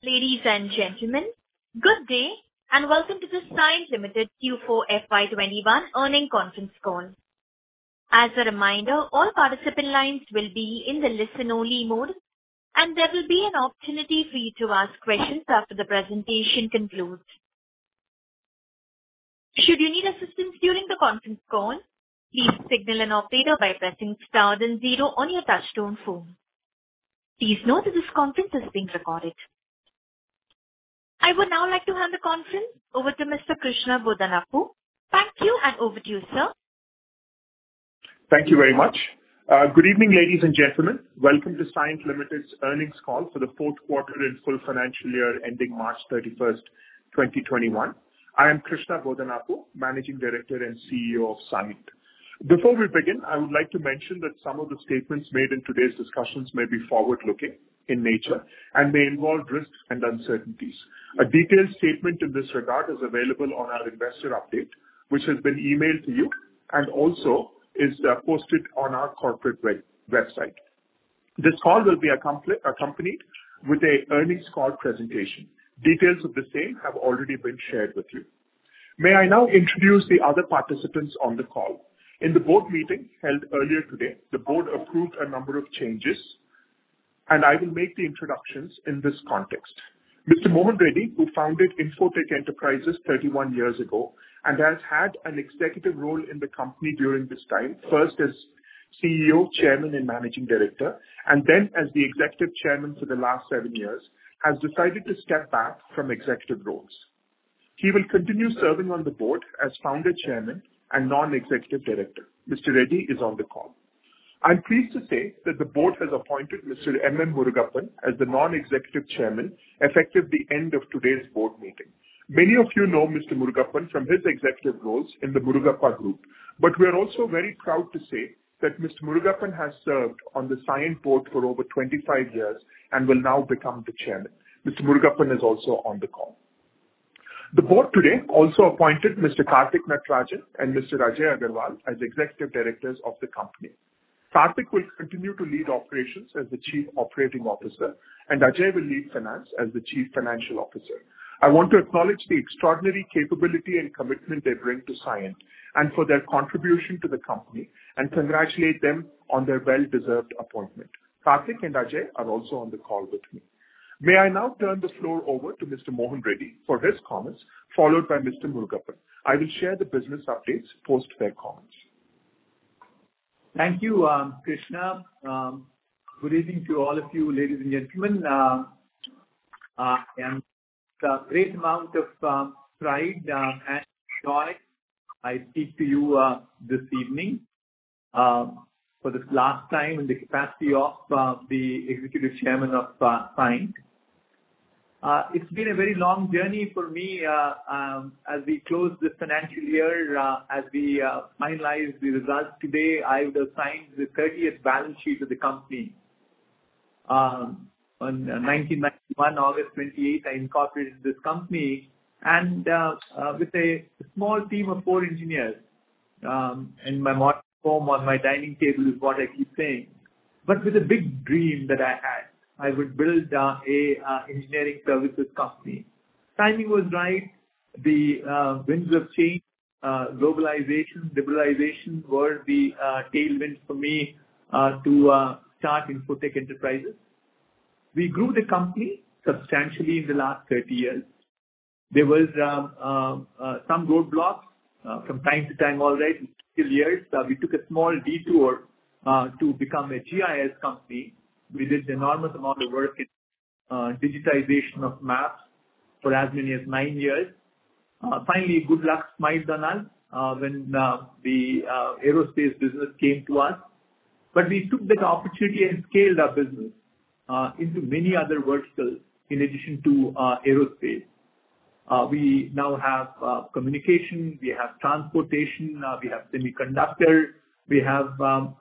Ladies and gentlemen, good day and welcome to the Cyient Limited Q4 FY21 earnings conference call. As a reminder, all participant lines will be in the listen-only mode, and there will be an opportunity for you to ask questions after the presentation concludes. Should you need assistance during the conference call, please signal an operator by pressing star then 0 on your touchtone phone. Please note that this conference is being recorded. I would now like to hand the conference over to Mr. Krishna Bodanapu. Thank you, and over to you, sir. Thank you very much. Good evening, ladies and gentlemen. Welcome to Cyient Limited's earnings call for the fourth quarter and full financial year ending March 31st, 2021. I am Krishna Bodanapu, Managing Director and CEO of Cyient. Before we begin, I would like to mention that some of the statements made in today's discussions may be forward-looking in nature and may involve risks and uncertainties. A detailed statement in this regard is available on our investor update, which has been emailed to you and also is posted on our corporate website. This call will be accompanied with an earnings call presentation. Details of the same have already been shared with you. May I now introduce the other participants on the call. In the board meeting held earlier today, the board approved a number of changes, and I will make the introductions in this context. Mr. Mohan Reddy, who founded Infotech Enterprises 31 years ago and has had an executive role in the company during this time, first as CEO, Chairman, and Managing Director, and then as the Executive Chairman for the last 7 years, has decided to step back from executive roles. He will continue serving on the board as Founder Chairman and Non-Executive Director. Mr. Reddy is on the call. I'm pleased to say that the board has appointed Mr. M.M. Murugappan as the Non-Executive Chairman effective the end of today's board meeting. Many of you know Mr. Murugappan from his executive roles in the Murugappa Group, but we are also very proud to say that Mr. Murugappan has served on the Cyient board for over 25 years and will now become the chairman. Mr. Murugappan is also on the call. The board today also appointed Mr. Karthik Natarajan and Mr. Ajay Agarwal as executive directors of the company. Karthik will continue to lead operations as the Chief Operating Officer, and Ajay will lead finance as the Chief Financial Officer. I want to acknowledge the extraordinary capability and commitment they bring to Cyient and for their contribution to the company, and congratulate them on their well-deserved appointment. Karthik and Ajay are also on the call with me. May I now turn the floor over to Mr. Mohan Reddy for his comments, followed by Mr. Murugappan. I will share the business updates post their comments. Thank you, Krishna. Good evening to all of you, ladies and gentlemen. And a great amount of pride and joy I speak to you this evening for this last time in the capacity of the Executive Chairman of Cyient. It's been a very long journey for me as we close this financial year. As we finalize the results today, I would have signed the 30th balance sheet of the company. On 1991, August 28th, I incorporated this company, and with a small team of 4 engineers in my modern home on my dining table is what I keep saying, but with a big dream that I had. I would build a engineering services company. Timing was right. The winds of change, globalization, liberalization were the tailwinds for me to start Infotech Enterprises. We grew the company substantially in the last 30 years. There was some roadblocks from time to time, all right, till years. We took a small detour to become a GIS company. We did enormous amount of work in digitization of maps for as many as 9 years. Finally, good luck smiled on us when the aerospace business came to us. But we took that opportunity and scaled our business into many other verticals in addition to aerospace. We now have communication, we have transportation, we have semiconductor, we have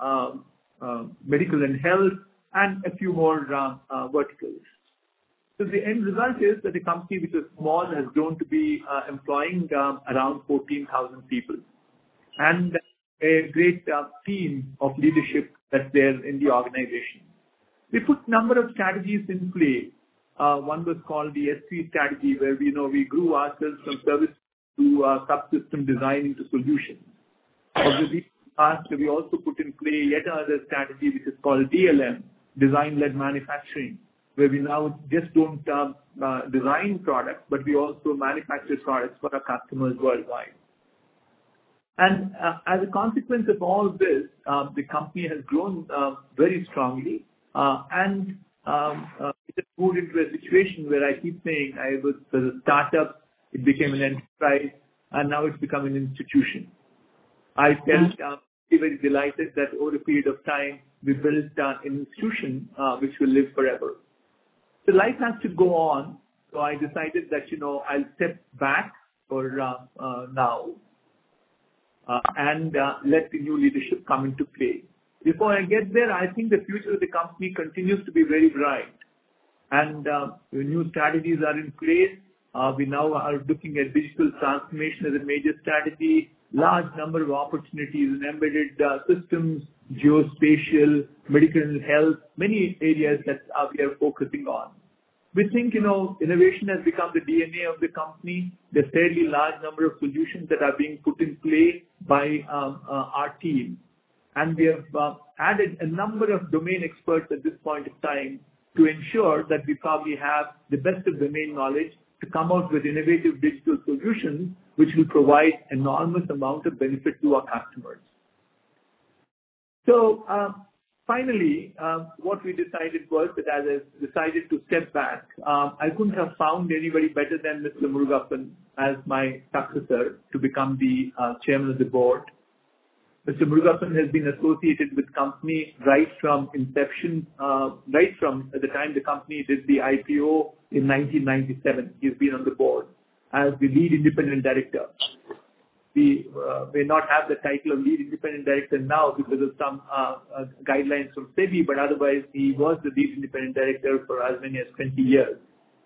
medical and health, and a few more verticals. So the end result is that a company which is small has grown to be employing around 14,000 people, and a great team of leadership that's there in the organization. We put number of strategies in play One was called the S3 strategy, where we grew ourselves from service to subsystem design into solutions. Obviously, we also put in play yet another strategy, which is called DLM, design-led manufacturing, where we now just don't design products, but we also manufacture products for our customers worldwide. And as a consequence of all this, the company has grown very strongly, and it has moved into a situation where I keep saying I was a startup, it became an enterprise, and now it's become an institution. I felt very delighted that over a period of time, we built an institution which will live forever. So life has to go on, so I decided that, I'll step back for now and let the new leadership come into play. Before I get there, I think the future of the company continues to be very bright. And the new strategies are in place. We now are looking at digital transformation as a major strategy, large number of opportunities in embedded systems, geospatial, medical and health, many areas that we are focusing on. We think, innovation has become the DNA of the company. There's a fairly large number of solutions that are being put in play by our team. And we have added a number of domain experts at this point of time to ensure that we probably have the best of domain knowledge to come out with innovative digital solutions which will provide enormous amount of benefit to our customers. So finally, what we decided was that as I decided to step back, I couldn't have found anybody better than Mr. Murugappan as my successor to become the chairman of the board. Mr. Murugappan has been associated with company right from inception, right from the time the company did the IPO in 1997. He's been on the board as the lead independent director. We may not have the title of lead independent director now because of some guidelines from SEBI, but otherwise he was the lead independent director for as many as 20 years.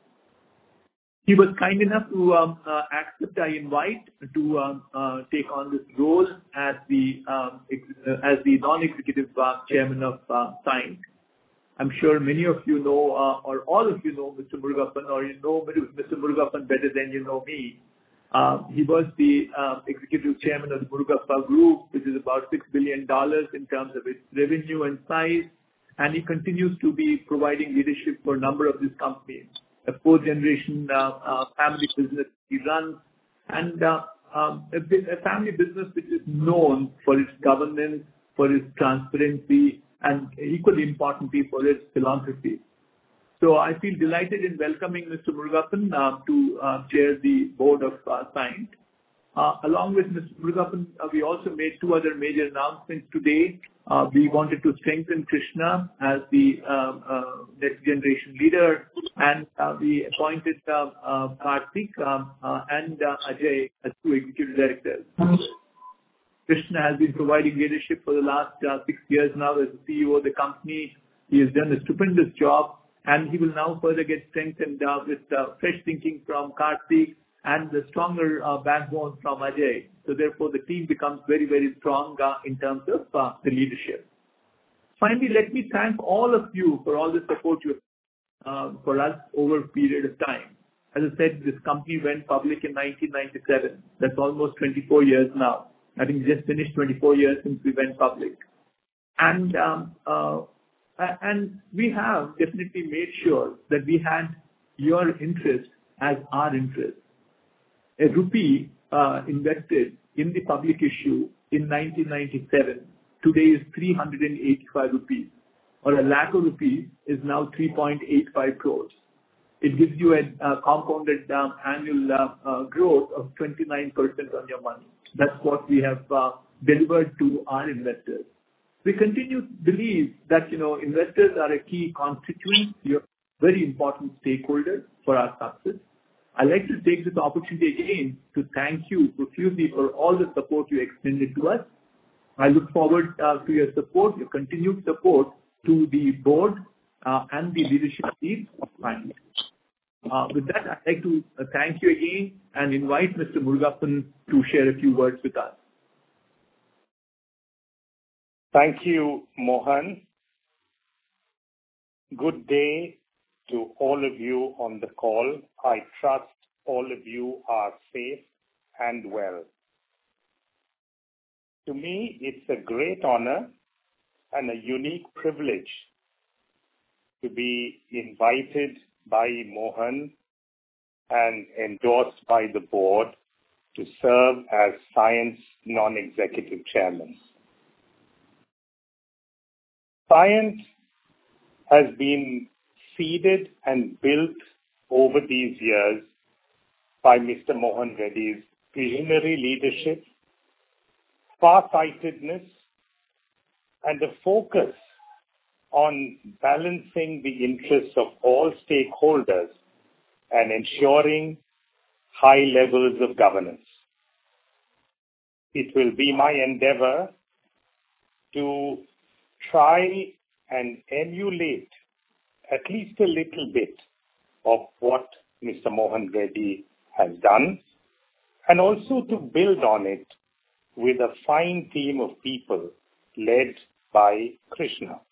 He was kind enough to accept our invite to take on this role as the non-executive chairman of Cyient. I'm sure many of you know, or all of you know Mr. Murugappan, or you know Mr. Murugappan better than you know me. He was the executive chairman of the Murugappa Group, which is about $6 billion in terms of its revenue and size, and he continues to be providing leadership for a number of these companies. A fourth-generation family business he runs, and a family business which is known for its governance, for its transparency, and equally importantly for its philanthropy. So I feel delighted in welcoming Mr. Murugappan to chair the board of Cyient. Along with Mr. Murugappan, we also made two other major announcements today. We wanted to strengthen Krishna as the next generation leader, and we appointed Karthik and Ajay as two executive directors. Krishna has been providing leadership for the last 6 years now as the CEO of the company. He has done a stupendous job, and he will now further get strengthened with fresh thinking from Karthik and the stronger backbone from Ajay. So therefore, the team becomes very, very strong in terms of the leadership. Finally, let me thank all of you for all the support you have for us over a period of time. As I said, this company went public in 1997. That's almost 24 years now. I think we just finished 24 years since we went public. And we have definitely made sure that we had your interest as our interest. A rupee invested in the public issue in 1997 today is 385 rupees, or a lakh of rupees is now 3.85 crores. It gives you a compounded annual growth of 29% on your money. That's what we have delivered to our investors. We continue to believe that investors are a key constituent, you're very important stakeholders for our success. I'd like to take this opportunity again to thank you profusely for all the support you extended to us. I look forward to your support, your continued support to the board and the leadership team of Cyient. With that, I'd like to thank you again and invite Mr. Murugappan to share a few words with us. Thank you, Mohan. Good day to all of you on the call. I trust all of you are safe and well. To me, it's a great honor and a unique privilege to be invited by Mohan and endorsed by the board to serve as Cyient non-executive chairman. Cyient has been seeded and built over these years by Mr. Mohan Reddy's visionary leadership, far-sightedness, and a focus on balancing the interests of all stakeholders and ensuring high levels of governance. It will be my endeavor to try and emulate at least a little bit of what Mr. Mohan Reddy has done, and also to build on it with a fine team of people led by Krishna.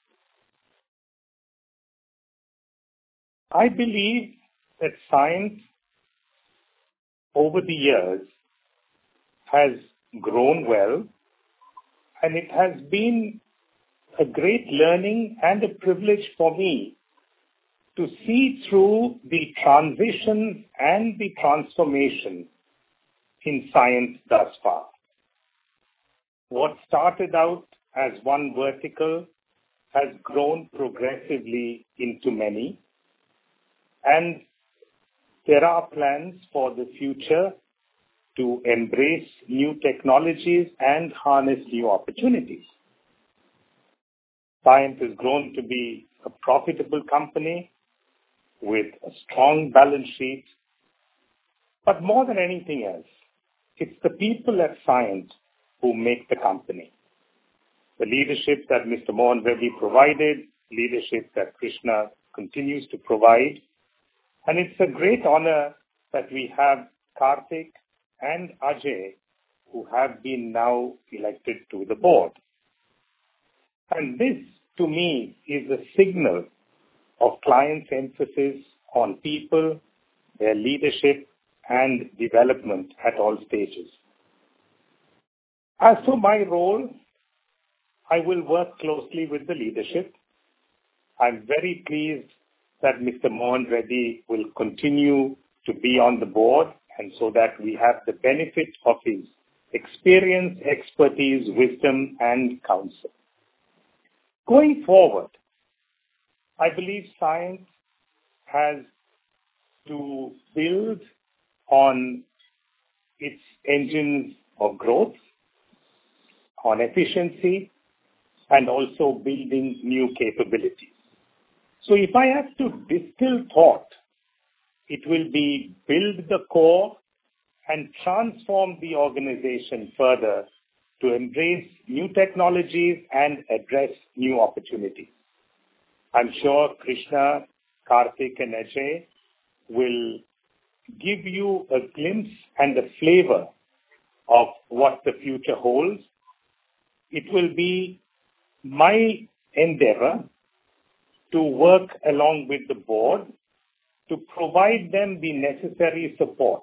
I believe that Cyient over the years has grown well, and it has been a great learning and a privilege for me to see through the transition and the transformation in Cyient thus far. What started out as one vertical has grown progressively into many, and there are plans for the future to embrace new technologies and harness new opportunities. Cyient has grown to be a profitable company with a strong balance sheet. But more than anything else, it's the people at Cyient who make the company. The leadership that Mr. Mohan Reddy provided, leadership that Krishna continues to provide. And it's a great honor that we have Karthik and Ajay, who have been now elected to the board. And this, to me, is a signal of Cyient emphasis on people, their leadership, and development at all stages. As for my role, I will work closely with the leadership. I'm very pleased that Mr. Mohan Reddy will continue to be on the board, and so that we have the benefit of his experience, expertise, wisdom, and counsel. Going forward, I believe Cyient has to build on its engines of growth, on efficiency, and also building new capabilities. So if I have to distill thought, it will be build the core and transform the organization further to embrace new technologies and address new opportunities. I'm sure Krishna, Karthik, and Ajay will give you a glimpse and a flavor of what the future holds. It will be my endeavor to work along with the board to provide them the necessary support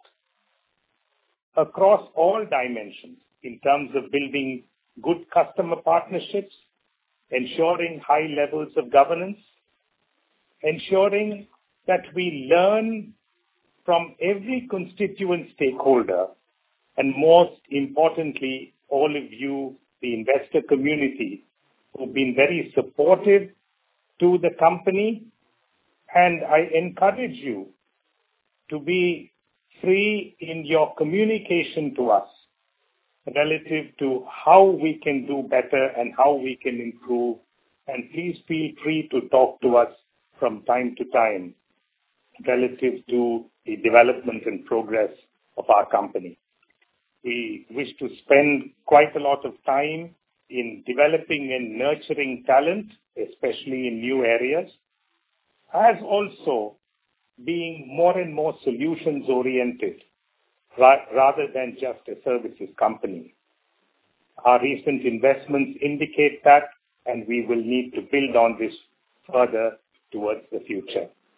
across all dimensions in terms of building good customer partnerships, ensuring high levels of governance, ensuring that we learn from every constituent stakeholder, and most importantly, all of you, the investor community, who've been very supportive to the company. And I encourage you to be free in your communication to us relative to how we can do better and how we can improve. And please feel free to talk to us from time to time relative to the development and progress of our company. We wish to spend quite a lot of time in developing and nurturing talent, especially in new areas, as also being more and more solutions-oriented rather than just a services company. Our recent investments indicate that, and we will need to build on this further towards the future.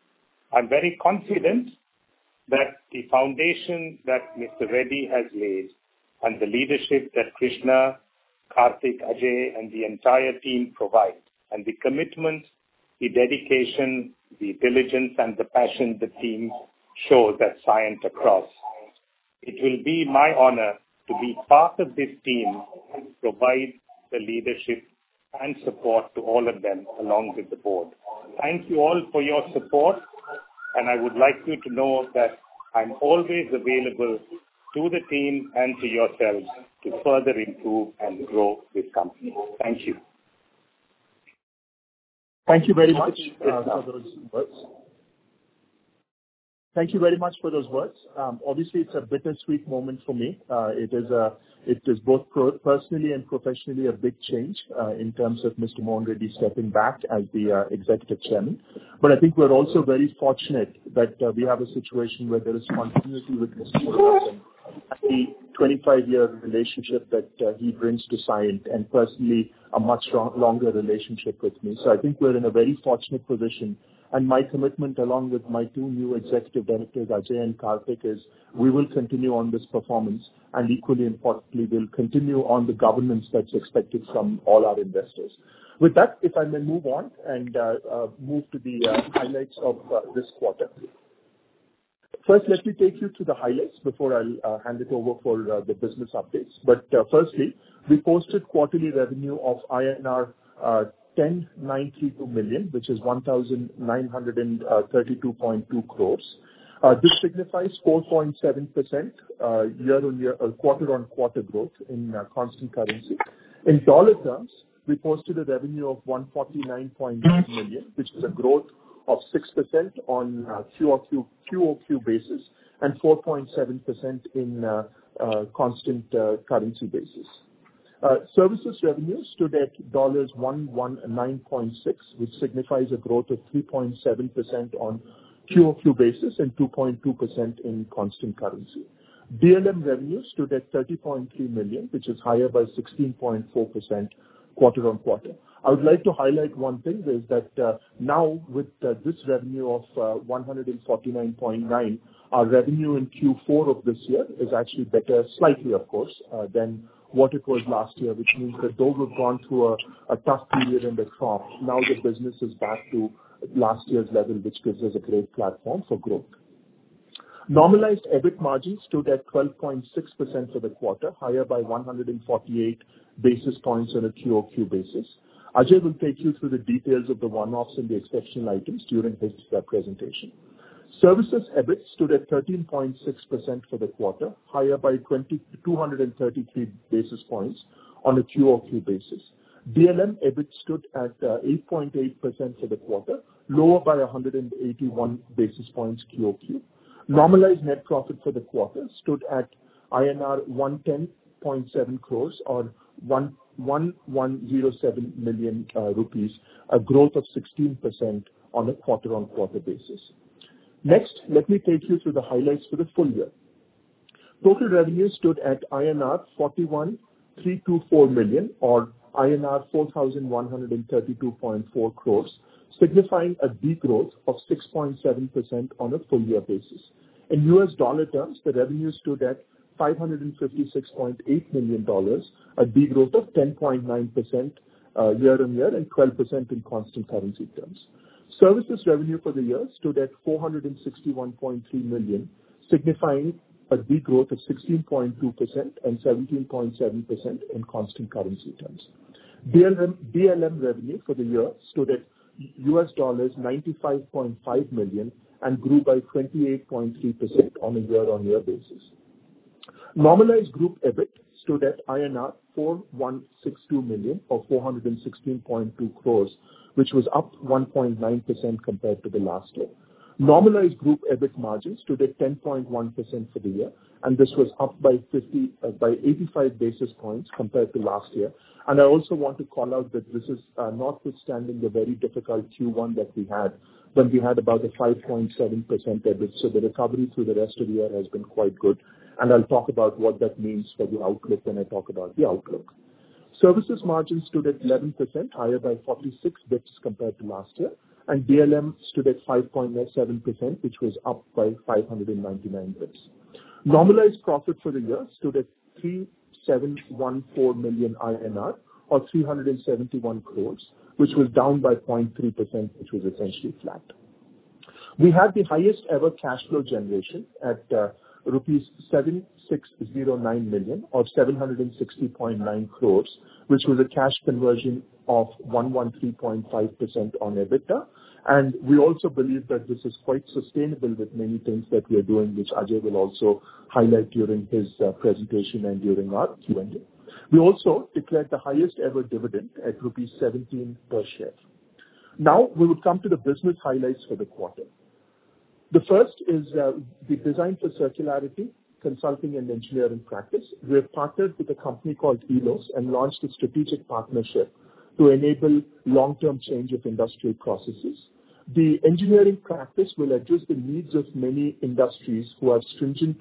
I'm very confident that the foundation that Mr. Reddy has laid and the leadership that Krishna, Karthik, Ajay, and the entire team provide, and the commitment, the dedication, the diligence, and the passion the team shows at Cyient across. It will be my honor to be part of this team and provide the leadership and support to all of them along with the board. Thank you all for your support, and I would like you to know that I'm always available to the team and to yourselves to further improve and grow this company. Thank you. Thank you very much for those words. Thank you very much for those words. Obviously, it's a bittersweet moment for me. It is both personally and professionally a big change in terms of Mr. Mohan Reddy stepping back as the executive chairman. But I think we're also very fortunate that we have a situation where there is continuity with Mr. Mohan and the 25-year relationship that he brings to Cyient, and personally a much longer relationship with me. So I think we're in a very fortunate position. And my commitment, along with my two new executive directors, Ajay and Karthik, is we will continue on this performance, and equally importantly, we'll continue on the governance that's expected from all our investors. With that, if I may move on and move to the highlights of this quarter. First, let me take you to the highlights before I'll hand it over for the business updates. But firstly, we posted quarterly revenue of INR 10,932 million, which is 1,932.2 crores. This signifies 4.7% year-on-year, quarter-on-quarter growth in constant currency. In dollar terms, we posted a revenue of $149.9 million, which is a growth of 6% on QOQ basis and 4.7% in constant currency basis. Services revenue stood at $119.6, which signifies a growth of 3.7% on QOQ basis and 2.2% in constant currency. DLM revenue stood at $30.3 million, which is higher by 16.4% quarter-on-quarter. I would like to highlight one thing is that now with this revenue of 149.9, our revenue in Q4 of this year is actually better, slightly of course, than what it was last year, which means that though we've gone through a tough period in the trough, now the business is back to last year's level, which gives us a great platform for growth. Normalized EBIT margin stood at 12.6% for the quarter, higher by 148 basis points on a QOQ basis. Ajay will take you through the details of the one-offs and the exceptional items during his presentation. Services EBIT stood at 13.6% for the quarter, higher by 233 basis points on a QOQ basis. DLM EBIT stood at 8.8% for the quarter, lower by 181 basis points QOQ. Normalized net profit for the quarter stood at INR 110.7 crores or 1107 million rupees, a growth of 16% on a quarter-on-quarter basis. Next, let me take you through the highlights for the full year. Total revenue stood at INR 41,324 million or INR 4,132.4 crores, signifying a degrowth of 6.7% on a full year basis. In US dollar terms, the revenue stood at $556.8 million, a degrowth of 10.9% year-on-year and 12% in constant currency terms. Services revenue for the year stood at $461.3 million, signifying a degrowth of 16.2% and 17.7% in constant currency terms. DLM revenue for the year stood at $95.5 million and grew by 28.3% on a year-on-year basis. Normalized group EBIT stood at INR 4162 million or 416.2 crores, which was up 1.9% compared to the last year. Normalized group EBIT margin stood at 10.1% for the year, and this was up by 85 basis points compared to last year. And I also want to call out that this is notwithstanding the very difficult Q1 that we had, when we had about a 5.7% EBIT. So the recovery through the rest of the year has been quite good. And I'll talk about what that means for the outlook when I talk about the outlook. Services margin stood at 11%, higher by 46 bits compared to last year. and DLM stood at 5.7%, which was up by 599 bps. Normalized profit for the year stood at 3,714 million INR, or 371 crores, which was down by 0.3%, which was essentially flat. We had the highest ever cash flow generation at rupees 7,609 million, or 760.9 crores, which was a cash conversion of 113.5% on EBITDA. And we also believe that this is quite sustainable with many things that we are doing, which Ajay will also highlight during his presentation and during our Q&A. We also declared the highest ever dividend at rupees 17 per share. Now we would come to the business highlights for the quarter. The first is the Design for Circularity consulting and engineering practice. We have partnered with a company called ELOS and launched a strategic partnership to enable long-term change of industrial processes. The engineering practice will address the needs of many industries who have stringent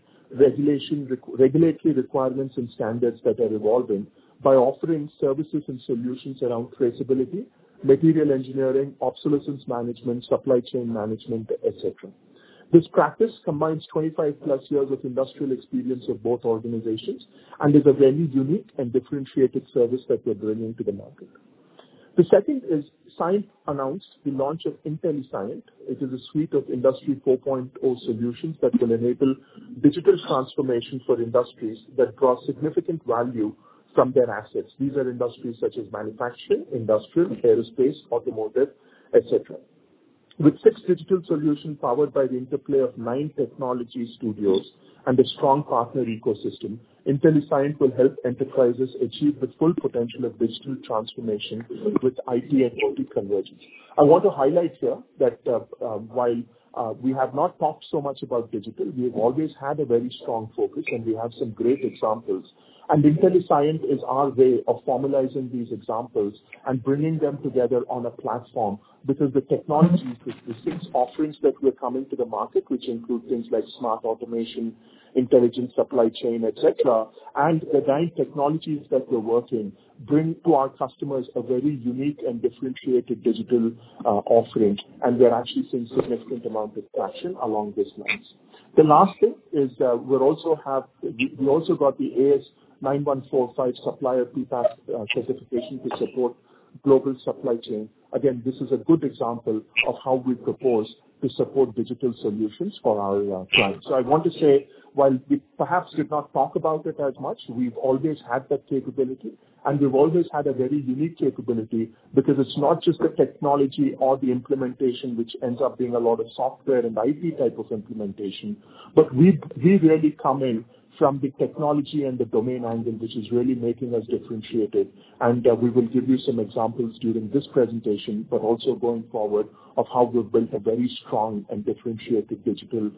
regulatory requirements and standards that are evolving by offering services and solutions around traceability, material engineering, obsolescence management, supply chain management, etc. This practice combines 25 plus years of industrial experience of both organizations and is a very unique and differentiated service that we're bringing to the market. The second is Cyient announced the launch of IntelliCyient. It is a suite of Industry 4.0 solutions that will enable digital transformation for industries that draw significant value from their assets. These are industries such as manufacturing, industrial, aerospace, automotive, etc. With 6 digital solutions powered by the interplay of 9 technology studios and a strong partner ecosystem, IntelliCyient will help enterprises achieve the full potential of digital transformation with IT and OT convergence. I want to highlight here that while we have not talked so much about digital, we have always had a very strong focus and we have some great examples. And IntelliCyient is our way of formalizing these examples and bringing them together on a platform, because the technologies, the 6 offerings that we're coming to the market, which include things like smart automation, intelligent supply chain, etc., and the 9 technologies that we're working, bring to our customers a very unique and differentiated digital offering, and we're actually seeing significant amount of traction along these lines. The last thing is we also got the AS 9145 supplier PPAP certification to support global supply chain. Again, this is a good example of how we propose to support digital solutions for our clients. So I want to say, while we perhaps did not talk about it as much, we've always had that capability, and we've always had a very unique capability, because it's not just the technology or the implementation, which ends up being a lot of software and IT type of implementation, but we really come in from the technology and the domain angle, which is really making us differentiated. And we will give you some examples during this presentation, but also going forward, of how we've built a very strong and differentiated digital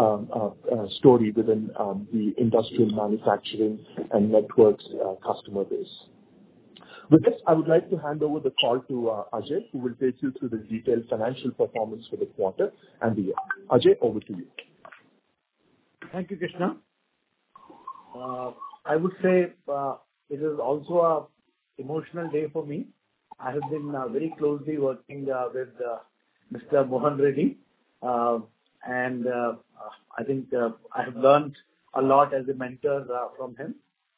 story within the industrial manufacturing and networks customer base. With this, I would like to hand over the call to Ajay, who will take you through the detailed financial performance for the quarter and the year. Ajay, over to you. Thank you, Krishna. I would say it is also an emotional day for me. I have been very closely working with Mr. Mohan Reddy, and I think I have learned a lot as a mentor from him.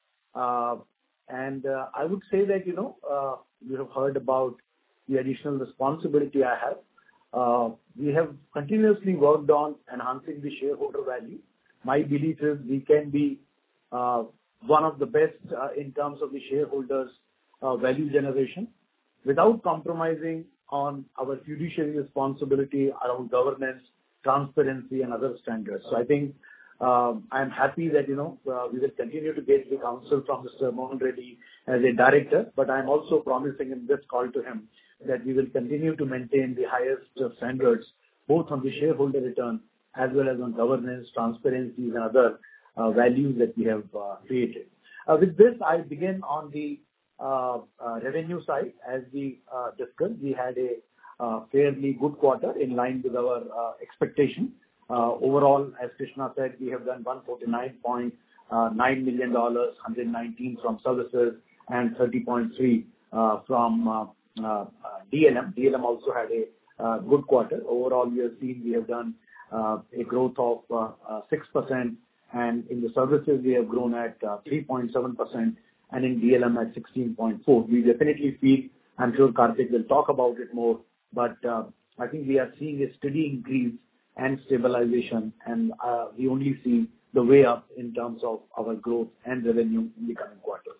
And I would say that, you have heard about the additional responsibility I have. We have continuously worked on enhancing the shareholder value. My belief is we can be one of the best in terms of the shareholders' value generation without compromising on our fiduciary responsibility around governance, transparency, and other standards. So I think I'm happy that, we will continue to get the counsel from Mr. Mohan Reddy as a director, but I'm also promising in this call to him that we will continue to maintain the highest standards, both on the shareholder return as well as on governance, transparency, and other values that we have created. With this, I begin on the revenue side. As we discussed, we had a fairly good quarter in line with our expectation. Overall, as Krishna said, we have done $149.9 million, 119 from services, and 30.3 from DLM. DLM also had good quarter. Overall, we have seen we have done a growth of 6%, and in the services we have grown at 3.7%, and in DLM at 16.4%. We definitely feel, I'm sure Karthik will talk about it more, but I think we are seeing a steady increase and stabilization, and we only see the way up in terms of our growth and revenue in the coming quarters.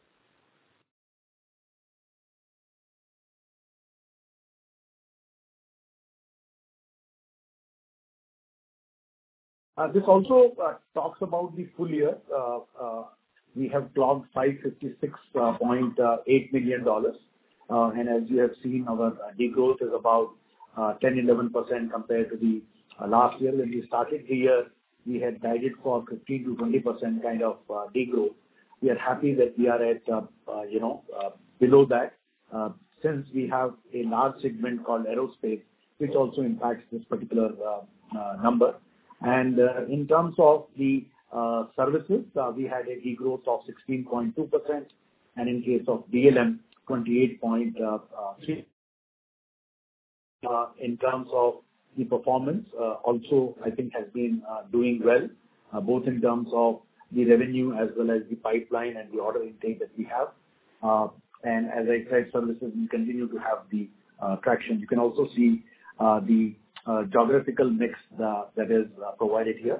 This also talks about the full year. We have clocked $556.8 million. And as you have seen, our degrowth is about 10-11% compared to the last year. When we started the year, we had guided for 15-20% kind of degrowth. We are happy that we are at below that, since we have a large segment called aerospace, which also impacts this particular number. And in terms of the services, we had a degrowth of 16.2%, and in case of DLM, 28.3%. In terms of the performance, also I think has been doing well, both in terms of the revenue as well as the pipeline and the order intake that we have. And as I said, services will continue to have the traction. You can also see the geographical mix that is provided here.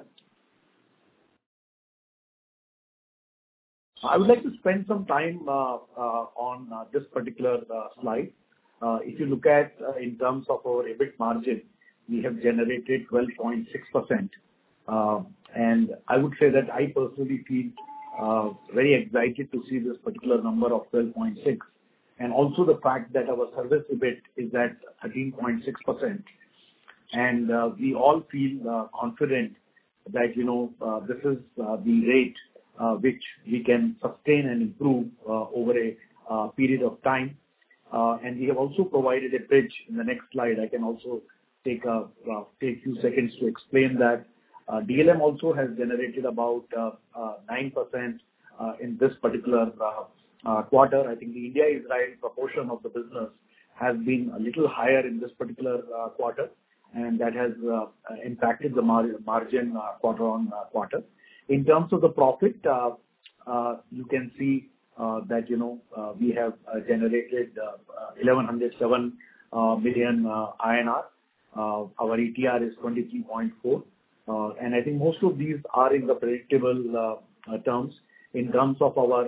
I would like to spend some time on this particular slide. If you look at in terms of our EBIT margin, we have generated 12.6%. And I would say that I personally feel very excited to see this particular number of 12.6%. And also the fact that our service EBIT is at 13.6%. And we all feel confident that, this is the rate which we can sustain and improve over a period of time. And we have also provided a bridge in the next slide. I can also take a few seconds to explain that. DLM also has generated about 9% in this particular quarter. I think the India-Israel proportion of the business has been a little higher in this particular quarter, and that has impacted the margin quarter on quarter. In terms of the profit, you can see that we have generated 1,107 million INR. Our ETR is 23.4, and I think most of these are in the predictable terms. In terms of our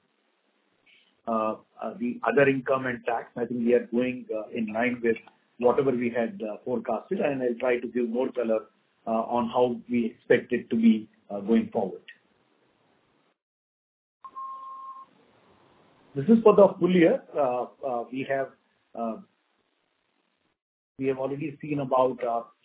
the other income and tax, I think we are going in line with whatever we had forecasted, and I'll try to give more color on how we expect it to be going forward. This is for the full year. We have already seen about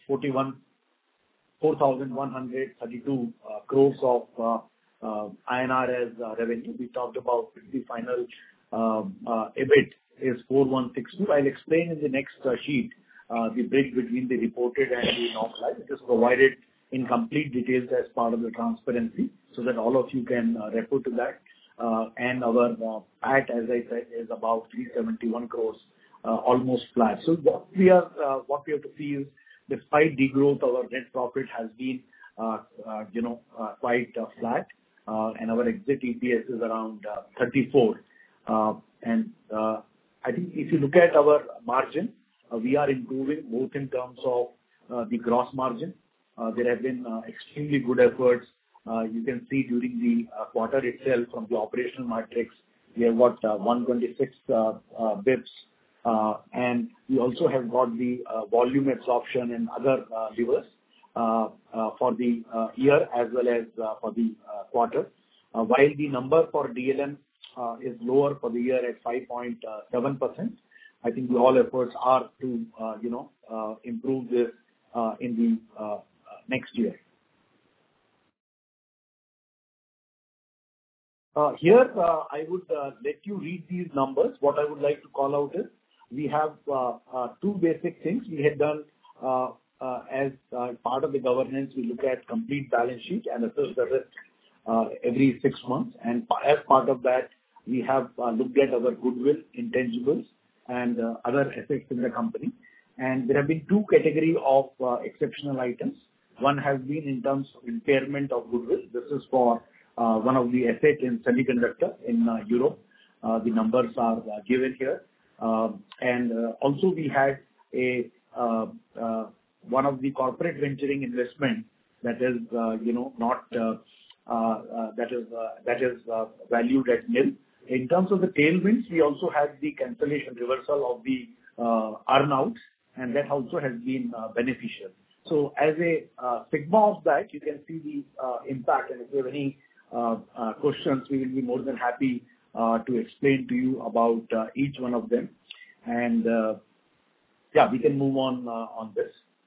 4,132 crores of INR as revenue. We talked about the final EBIT is 4,162. I'll explain in the next sheet the bridge between the reported and the normalized. It is provided in complete details as part of the transparency, so that all of you can refer to that. And our PAT, as I said, is about 371 crores, almost flat. So what we have to see is, despite degrowth, our net profit has been quite flat, and our exit EPS is around 34. And I think if you look at our margin, we are improving both in terms of the gross margin. There have been extremely good efforts. You can see during the quarter itself from the operational matrix, we have got 126 bips, and we also have got the volume absorption and other levers for the year as well as for the quarter. While the number for DLM is lower for the year at 5.7%, I think all efforts are to improve this in the next year. Here, I would let you read these numbers. What I would like to call out is, we have two basic things we had done as part of the governance. We look at complete balance sheet and assess the risk every 6 months. And as part of that, we have looked at our goodwill, intangibles, and other assets in the company. And there have been two categories of exceptional items. One has been in terms of impairment of goodwill. This is for one of the assets in semiconductor in Europe. The numbers are given here. And also we had a one of the corporate venturing investment that is not that is valued at nil. In terms of the tailwinds, we also had the cancellation reversal of the earn-outs, and that also has been beneficial. So as a sigma of that, you can see the impact, and if you have any questions, we will be more than happy to explain to you about each one of them. And yeah, we can move on this.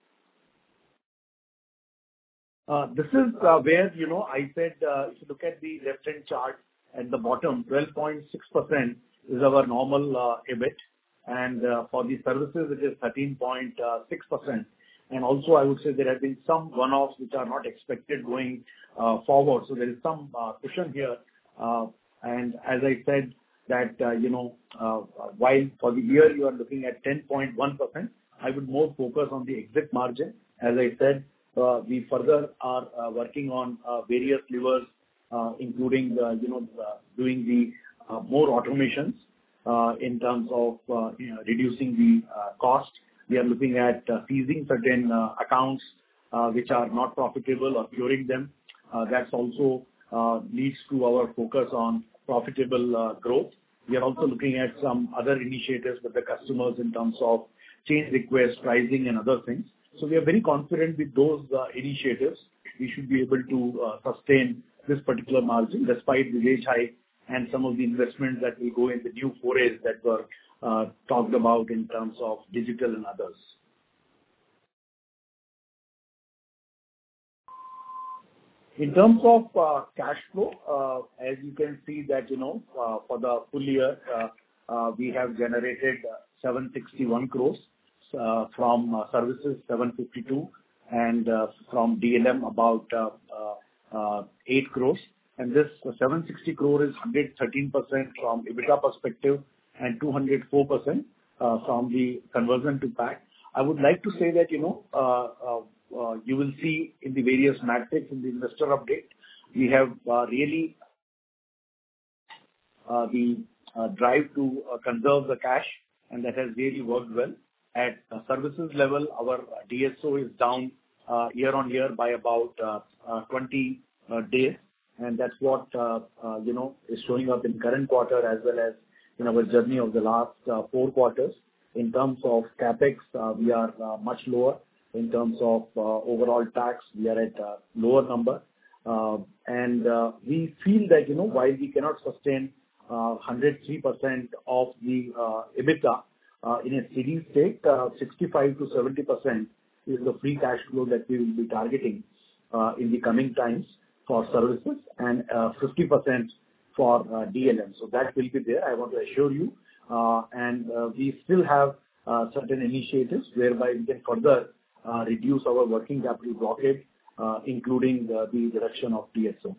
This is where, I said, if you look at the left-hand chart at the bottom, 12.6% is our normal EBIT, and for the services, it is 13.6%. And also, I would say there have been some one-offs which are not expected going forward. So there is some cushion here. And as I said, that while for the year you are looking at 10.1%, I would more focus on the exit margin. As I said, we further are working on various levers, including doing the more automations in terms of reducing the cost. We are looking at seizing certain accounts which are not profitable or curing them. That's also leads to our focus on profitable growth. We are also looking at some other initiatives with the customers in terms of change request, pricing, and other things. So we are very confident with those initiatives. We should be able to sustain this particular margin despite the wage hike and some of the investments that will go in the new forays that were talked about in terms of digital and others. In terms of cash flow, as you can see that, for the full year, we have generated 761 crores, from services 752, and from DLM about 8 crores. And this 760 crore is 113% from EBITDA perspective and 204% from the conversion to PAT. I would like to say that, you will see in the various metrics in the investor update, we have really the drive to conserve the cash, and that has really worked well. At services level, our DSO is down year-on-year by about 20 days, and that's what is showing up in current quarter as well as in our journey of the last 4 quarters. In terms of CapEx, we are much lower. In terms of overall tax, we are at a lower number. And we feel that, while we cannot sustain 103% of the EBITDA in a steady state, 65 to 70% is the free cash flow that we will be targeting in the coming times for services, and 50% for DLM. So that will be there, I want to assure you. And we still have certain initiatives whereby we can further reduce our working capital blockade, including the reduction of DSO.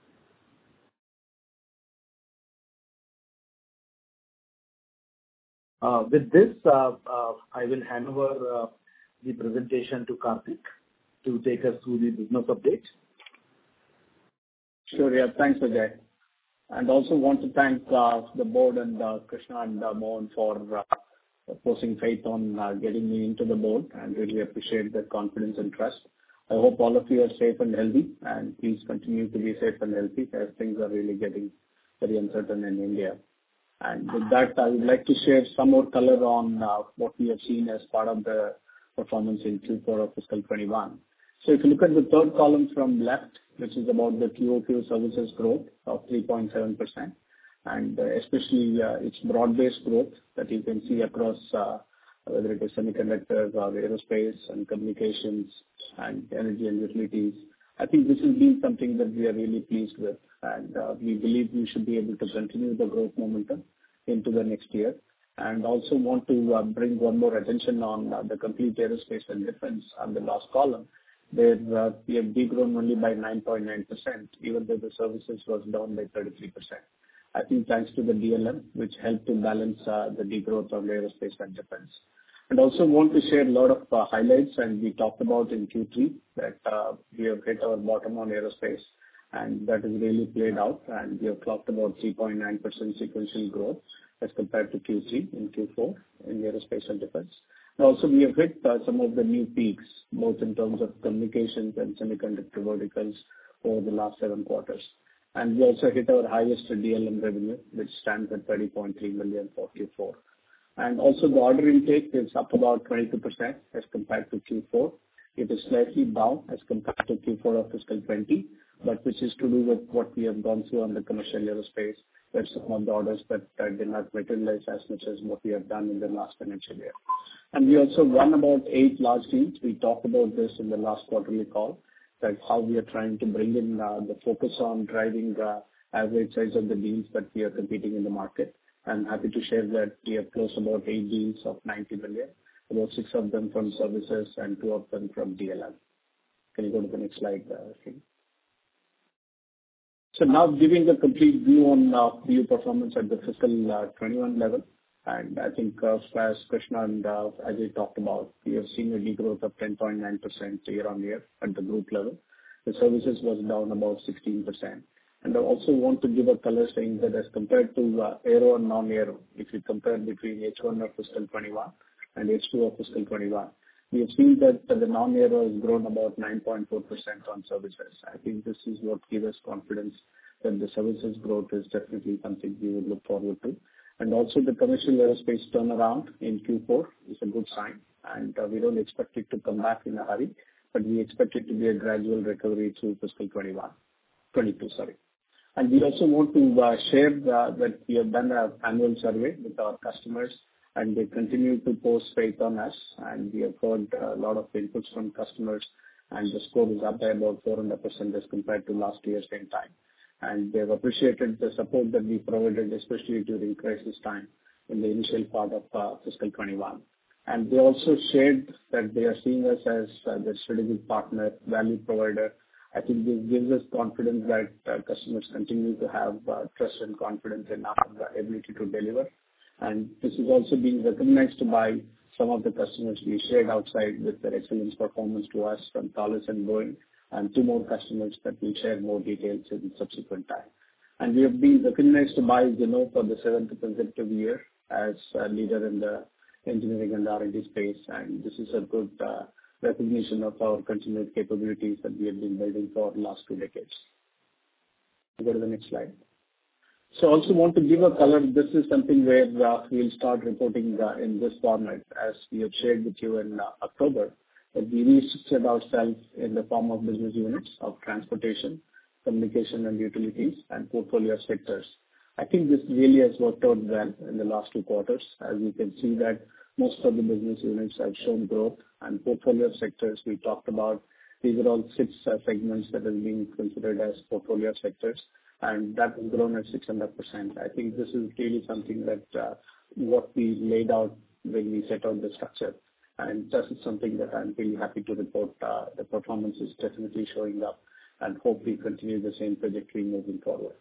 With this, I will hand over the presentation to Karthik to take us through the business update. Sure, yeah. Thanks, Ajay. And also want to thank the board and Krishna and Mohan for posing faith on getting me into the board, and really appreciate their confidence and trust. I hope all of you are safe and healthy, and please continue to be safe and healthy as things are really getting very uncertain in India. And with that, I would like to share some more color on what we have seen as part of the performance in Q4 of fiscal 21. So if you look at the third column from left, which is about the QOQ services growth of 3.7%, and especially it's broad-based growth that you can see across whether it is semiconductors or aerospace and communications and energy and utilities. I think this has been something that we are really pleased with, and we believe we should be able to continue the growth momentum into the next year. And also want to bring one more attention on the complete aerospace and defense on the last column, where we have degrown only by 9.9%, even though the services was down by 33%. I think thanks to the DLM, which helped to balance the degrowth of aerospace and defense. And also want to share a lot of highlights, and we talked about in Q3 that we have hit our bottom on aerospace, and that has really played out, and we have clocked about 3.9% sequential growth as compared to Q3 and Q4 in aerospace and defense. And also, we have hit some of the new peaks, both in terms of communications and semiconductor verticals over the last 7 quarters. And we also hit our highest DLM revenue, which stands at 30.3 million for Q4. And also, the order intake is up about 22% as compared to Q4. It is slightly down as compared to Q4 of fiscal 20, but which is to do with what we have gone through on the commercial aerospace, where some of the orders that did not materialize as much as what we have done in the last financial year. And we also won about 8 large deals. We talked about this in the last quarterly call, that how we are trying to bring in the focus on driving the average size of the deals that we are competing in the market. I'm happy to share that we have closed about 8 deals of 90 million, about 6 of them from services and 2 of them from DLM. Can you go to the next slide, please? So now giving the complete view on BU performance at the fiscal 21 level, and I think as Krishna and Ajay talked about, we have seen a degrowth of 10.9% year-on-year at the group level. The services was down about 16%. And I also want to give a color saying that as compared to aero and non-aero, if you compare between H1 of fiscal 21 and H2 of fiscal 21, we have seen that the non-aero has grown about 9.4% on services. I think this is what gives us confidence that the services growth is definitely something we would look forward to. And also the commercial aerospace turnaround in Q4 is a good sign, and we don't expect it to come back in a hurry, but we expect it to be a gradual recovery through fiscal 22. And we also want to share that we have done an annual survey with our customers, and they continue to post faith on us, and we have heard a lot of inputs from customers, and the score is up by about 400% as compared to last year same time. And they have appreciated the support that we provided, especially during crisis time in the initial part of fiscal 21. And they also shared that they are seeing us as the strategic partner, value provider. I think this gives us confidence that customers continue to have trust and confidence in our ability to deliver. And this is also being recognized by some of the customers we shared outside with their excellence performance to us from Thales and Boeing, and 2 more customers that will share more details in subsequent time. And we have been recognized by Zinnov for the 7th consecutive year as a leader in the engineering and R&D space, and this is a good recognition of our continued capabilities that we have been building for the last 2 decades. Go to the next slide. So also want to give a color. This is something where we'll start reporting in this format, as we have shared with you in October, that we restructured ourselves in the form of business units of transportation, communication and utilities, and portfolio sectors. I think this really has worked out well in the last 2 quarters. As you can see that most of the business units have shown growth, and portfolio sectors we talked about, these are all 6 segments that are being considered as portfolio sectors, and that has grown at 600%. I think this is really something that what we laid out when we set out the structure. And this is something that I'm really happy to report. The performance is definitely showing up, and hope we continue the same trajectory moving forward.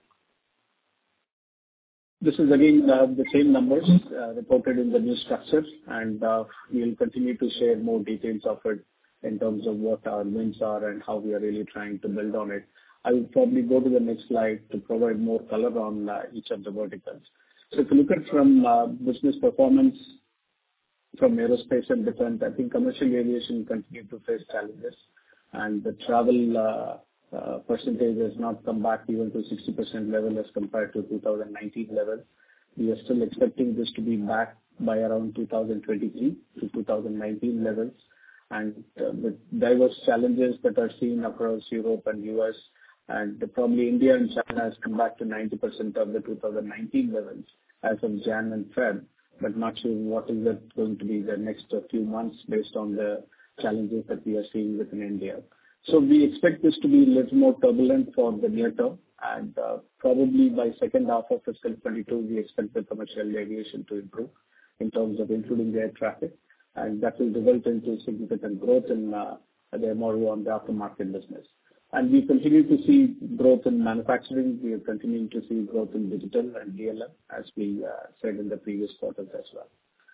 This is again the same numbers reported in the new structure, and we'll continue to share more details of it in terms of what our wins are and how we are really trying to build on it. I will probably go to the next slide to provide more color on each of the verticals. So if you look at from business performance from aerospace and defense, I think commercial aviation continued to face challenges, and the travel percentage has not come back even to 60% level as compared to 2019 level. We are still expecting this to be back by around 2023 to 2019 levels, and with diverse challenges that are seen across Europe and US, and probably India and China has come back to 90% of the 2019 levels as of Jan and Feb, but not sure what is it going to be the next few months based on the challenges that we are seeing within India. So we expect this to be a little more turbulent for the near term, and probably by second half of fiscal 22, we expect the commercial aviation to improve in terms of including the air traffic, and that will result into significant growth in the MRO on the aftermarket business. And we continue to see growth in manufacturing. We are continuing to see growth in digital and DLM, as we said in the previous quarters as well.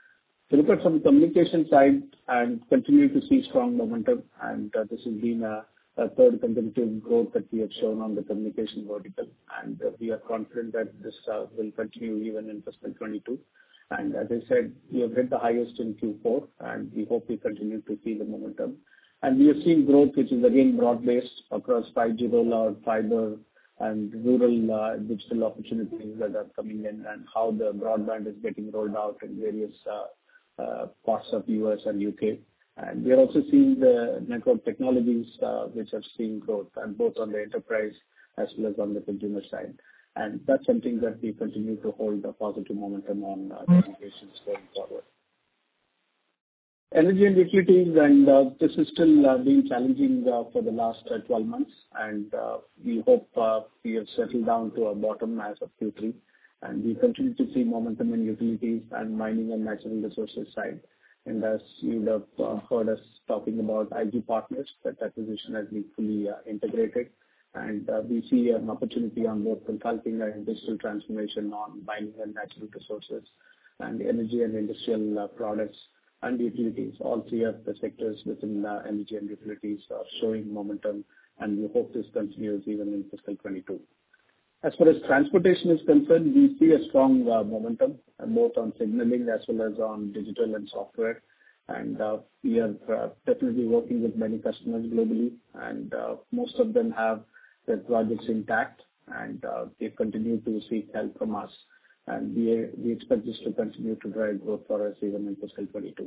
If you look at from the communication side and continue to see strong momentum, and this has been a third consecutive growth that we have shown on the communication vertical, and we are confident that this will continue even in fiscal 22. And as I said, we have hit the highest in Q4, and we hope we continue to see the momentum. And we are seeing growth, which is again broad-based across 5G rollout, fiber, and rural digital opportunities that are coming in, and how the broadband is getting rolled out in various parts of US and UK. And we are also seeing the network technologies which are seeing growth, and both on the enterprise as well as on the consumer side. And that's something that we continue to hold a positive momentum on communications going forward. Energy and utilities, and this is still being challenging for the last 12 months, and we hope we have settled down to a bottom as of Q3, and we continue to see momentum in utilities and mining and natural resources side. And as you would have heard us talking about IG Partners, that acquisition has been fully integrated, and we see an opportunity on both consulting and digital transformation on mining and natural resources, and energy and industrial products and utilities. All three of the sectors within energy and utilities are showing momentum, and we hope this continues even in fiscal 22. As far as transportation is concerned, we see a strong momentum, both on signaling as well as on digital and software. And we are definitely working with many customers globally, and most of them have their projects intact, and they continue to seek help from us. And we expect this to continue to drive growth for us even in fiscal 22.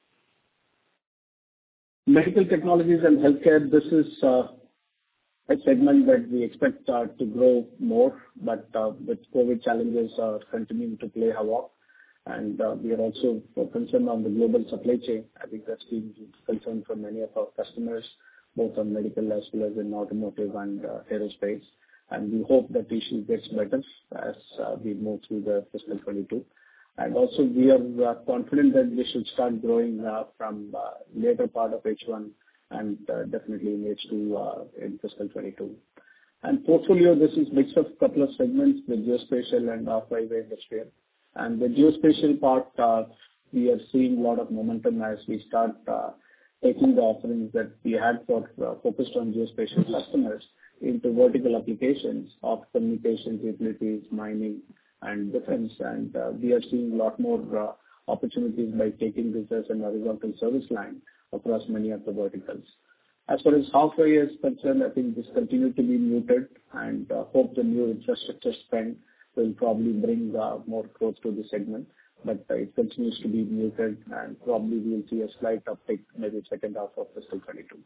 Medical technologies and healthcare, this is a segment that we expect to grow more, but with COVID challenges are continuing to play havoc. And we are also concerned on the global supply chain. I think that's been a concern for many of our customers, both on medical as well as in automotive and aerospace. And we hope that issue gets better as we move through the fiscal 22. And also we are confident that we should start growing from later part of H1 and definitely in H2 in fiscal 22. And portfolio, this is mix of couple of segments, the geospatial and off-highway industrial. And the geospatial part, we are seeing a lot of momentum as we start taking the offerings that we had for focused on geospatial customers into vertical applications of communications, utilities, mining, and defense. And we are seeing a lot more opportunities by taking this as an horizontal service line across many of the verticals. As far as halfway is concerned, I think this continued to be muted, and hope the new infrastructure spend will probably bring more growth to the segment, but it continues to be muted, and probably we will see a slight uptick maybe second half of fiscal 22.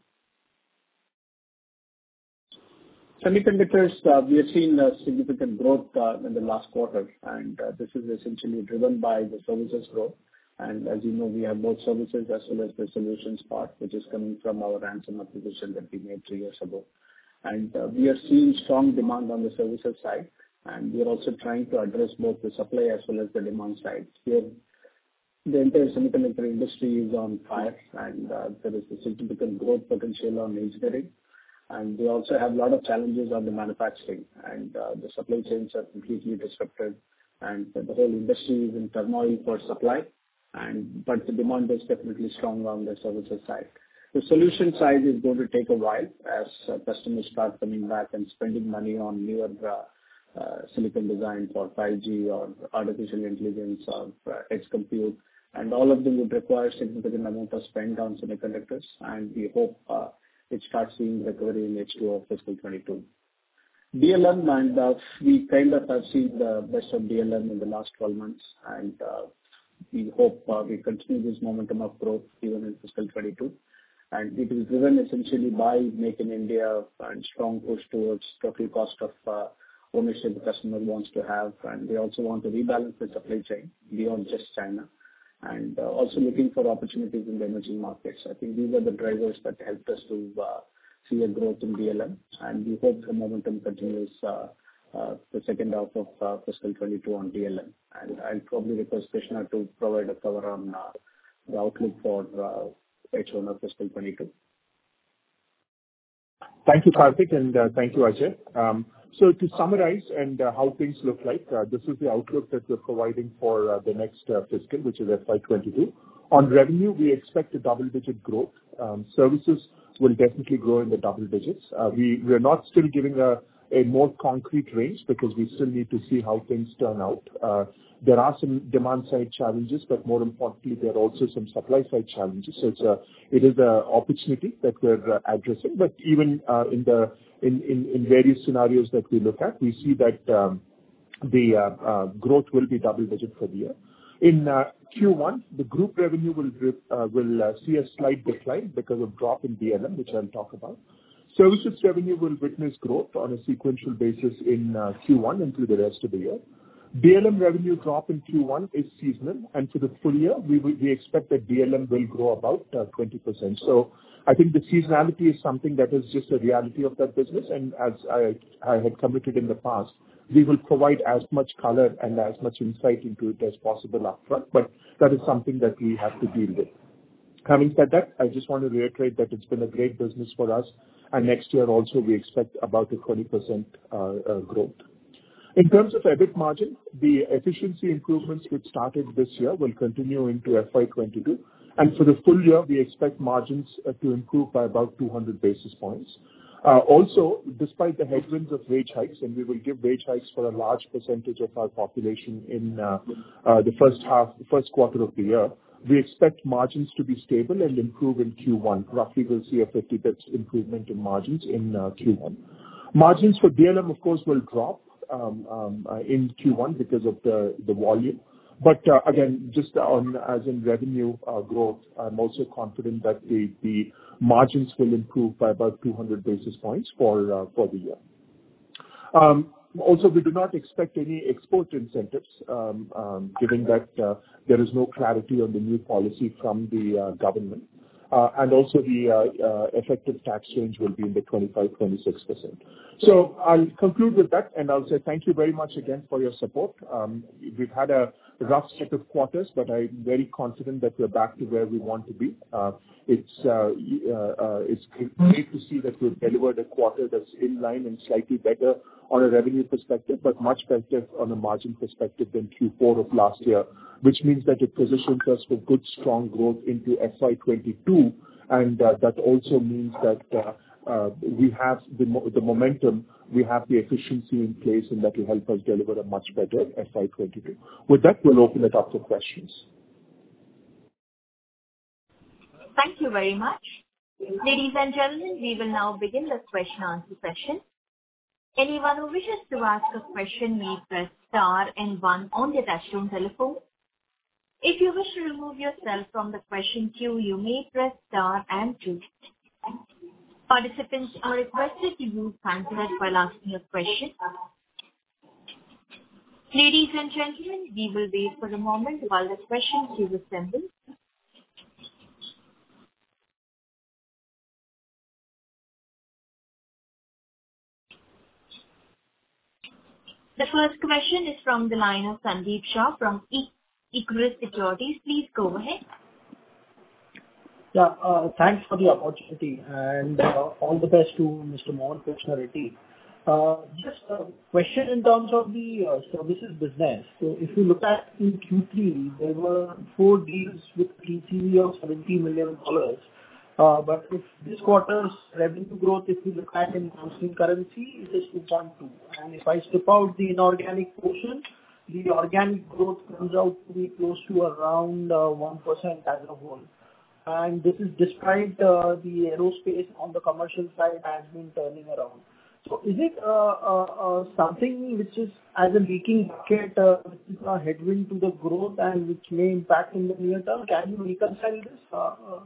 Semiconductors, we have seen a significant growth in the last quarter, and this is essentially driven by the services growth. And as you know, we have both services as well as the solutions part, which is coming from our ransom acquisition that we made 3 years ago. And we are seeing strong demand on the services side, and we are also trying to address both the supply as well as the demand side. Here, the entire semiconductor industry is on fire, and there is a significant growth potential on engineering. And we also have a lot of challenges on the manufacturing, and the supply chains are completely disrupted, and the whole industry is in turmoil for supply. But the demand is definitely strong on the services side. The solution side is going to take a while as customers start coming back and spending money on newer silicon design for 5G or artificial intelligence or edge compute, and all of them would require significant amount of spend on semiconductors, and we hope it starts seeing recovery in H2 of fiscal 22. DLM, and we kind of have seen the best of DLM in the last 12 months, and we hope we continue this momentum of growth even in fiscal 22. And it is driven essentially by Make in India and strong push towards total cost of ownership the customer wants to have, and they also want to rebalance the supply chain beyond just China, and also looking for opportunities in the emerging markets. I think these are the drivers that helped us to see a growth in DLM, and we hope the momentum continues the second half of fiscal 22 on DLM. And I'll probably request Krishna to provide a cover on the outlook for H1 of fiscal 22. Thank you, Karthik, and thank you, Ajay. So to summarize and how things look like, this is the outlook that we're providing for the next fiscal, which is FY22. On revenue, we expect a double-digit growth. Services will definitely grow in the double digits. We are not still giving a more concrete range because we still need to see how things turn out. There are some demand side challenges, but more importantly, there are also some supply side challenges. So it is an opportunity that we're addressing. But even in various scenarios that we look at, we see that the growth will be double digit for the year. In Q1, the group revenue will see a slight decline because of drop in DLM, which I'll talk about. Services revenue will witness growth on a sequential basis in Q1 and through the rest of the year. DLM revenue drop in Q1 is seasonal, and for the full year, we expect that DLM will grow about 20%. So I think the seasonality is something that is just a reality of that business, and as I had committed in the past, we will provide as much color and as much insight into it as possible upfront, but that is something that we have to deal with. Having said that, I just want to reiterate that it's been a great business for us, and next year also we expect about a 20% growth. In terms of EBIT margin, the efficiency improvements which started this year will continue into FY22, and for the full year, we expect margins to improve by about 200 basis points. Also, despite the headwinds of wage hikes, and we will give wage hikes for a large percentage of our population in the first quarter of the year, we expect margins to be stable and improve in Q1. Roughly, we'll see a 50 basis improvement in margins in Q1. Margins for DLM, of course, will drop in Q1 because of the volume. But again, just as in revenue growth, I'm also confident that the margins will improve by about 200 basis points for the year. Also, we do not expect any export incentives, given that there is no clarity on the new policy from the government. And also the effective tax range will be in the 25-26%. So I'll conclude with that, and I'll say thank you very much again for your support. We've had a rough set of quarters, but I'm very confident that we're back to where we want to be. It's great to see that we've delivered a quarter that's in line and slightly better on a revenue perspective, but much better on a margin perspective than Q4 of last year, which means that it positions us for good, strong growth into FY22, and that also means that we have the momentum, we have the efficiency in place, and that will help us deliver a much better FY22. With that, we'll open it up for questions. Thank you very much. Ladies and gentlemen, we will now begin the question-answer session. Anyone who wishes to ask a question may press star and one on the touchtone telephone. If you wish to remove yourself from the question queue, you may press star and two. Participants are requested to use handset while asking a question. Ladies and gentlemen, we will wait for a moment while the question queue assembles. The first question is from the line of Sandeep Shah from Equirus Securities. Please go ahead. Yeah, thanks for the opportunity, and all the best to Mr. Mohan Krishna Reddy. Just a question in terms of the services business. So if you look at in Q3, there were 4 deals with TCV of $70 million. But if this quarter's revenue growth, if you look at in constant currency, it is 2.2. And if I strip out the inorganic portion, the organic growth comes out to be close to around 1% as a whole. And this is despite the aerospace on the commercial side has been turning around. So is it something which is as a leaking bucket, which is a headwind to the growth and which may impact in the near term? Can you reconcile this?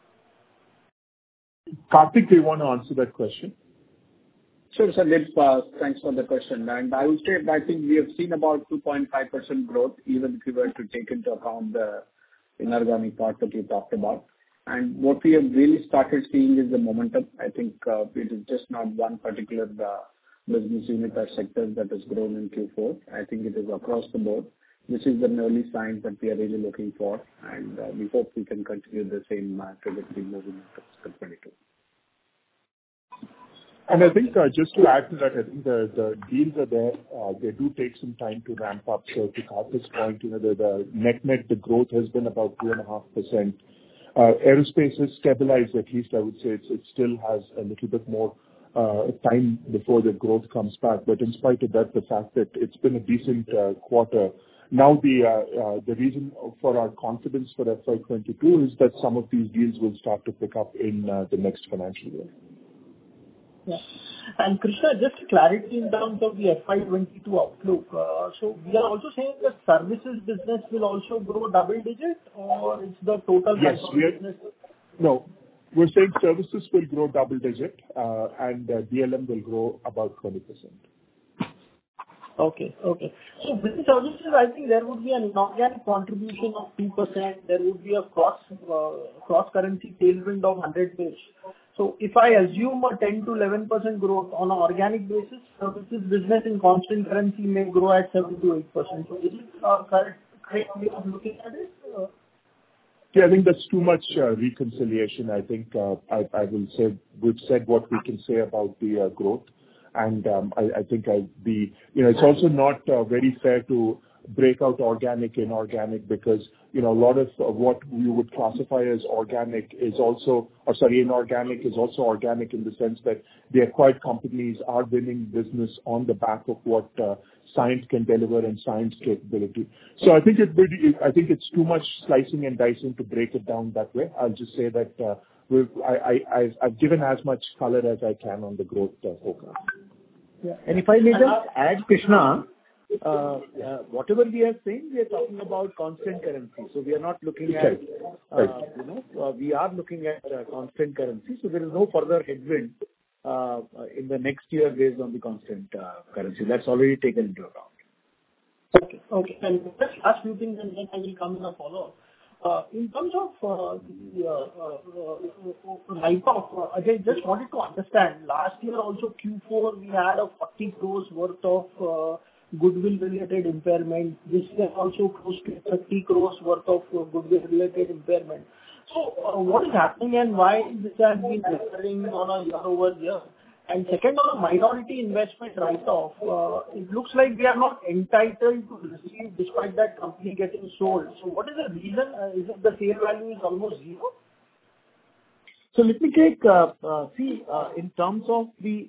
Karthik, do you want to answer that question? Sure, Sandeep. Thanks for the question. And I would say I think we have seen about 2.5% growth, even if you were to take into account the inorganic part that you talked about. And what we have really started seeing is the momentum. I think it is just not one particular business unit or sector that has grown in Q4. I think it is across the board. This is an early sign that we are really looking for, and we hope we can continue the same trajectory moving into 2022. And I think just to add to that, I think the deals are there. They do take some time to ramp up. So to Karthik's point, the net, the growth has been about 2.5%. Aerospace is stabilized, at least I would say. It still has a little bit more time before the growth comes back. But in spite of that, the fact that it's been a decent quarter. Now the reason for our confidence for FY22 is that some of these deals will start to pick up in the next financial year. Yeah. And Krishna, just clarity in terms of the FY22 outlook. So we are also saying that services business will also grow double digit, or it's the total business? No, we're saying services will grow double digit, and DLM will grow about 20%. Okay. So with the services, I think there would be an inorganic contribution of 2%. There would be a cross-currency tailwind of 100 basis. So if I assume a 10 to 11% growth on an organic basis, services business in constant currency may grow at 7 to 8%. So is it correct way of looking at it? Yeah, I think that's too much reconciliation. I think I will say we've said what we can say about the growth. And I think it's also not very fair to break out organic, inorganic, because, a lot of what we would classify as organic is also, inorganic is also organic in the sense that the acquired companies are winning business on the back of what Cyient can deliver and Cyient's capability. So I think it's too much slicing and dicing to break it down that way. I'll just say that I've given as much color as I can on the growth forecast. Yeah. And if I may just add, Krishna, whatever we are saying, we are talking about constant currency. So we are not looking at, we are looking at constant currency. So there is no further headwind in the next year based on the constant currency. That's already taken into account. Okay. And just last few things, and then I will come in a follow-up. In terms of write-off, I just wanted to understand. Last year also Q4 we had a 40 crores worth of goodwill-related impairment. This year also close to 30 crores worth of goodwill-related impairment. So what is happening and why this has been recurring on a year-over-year? And second, on a minority investment write-off, it looks like we are not entitled to receive despite that company getting sold. So what is the reason? Is it the sale value is almost zero? So let me take, in terms of the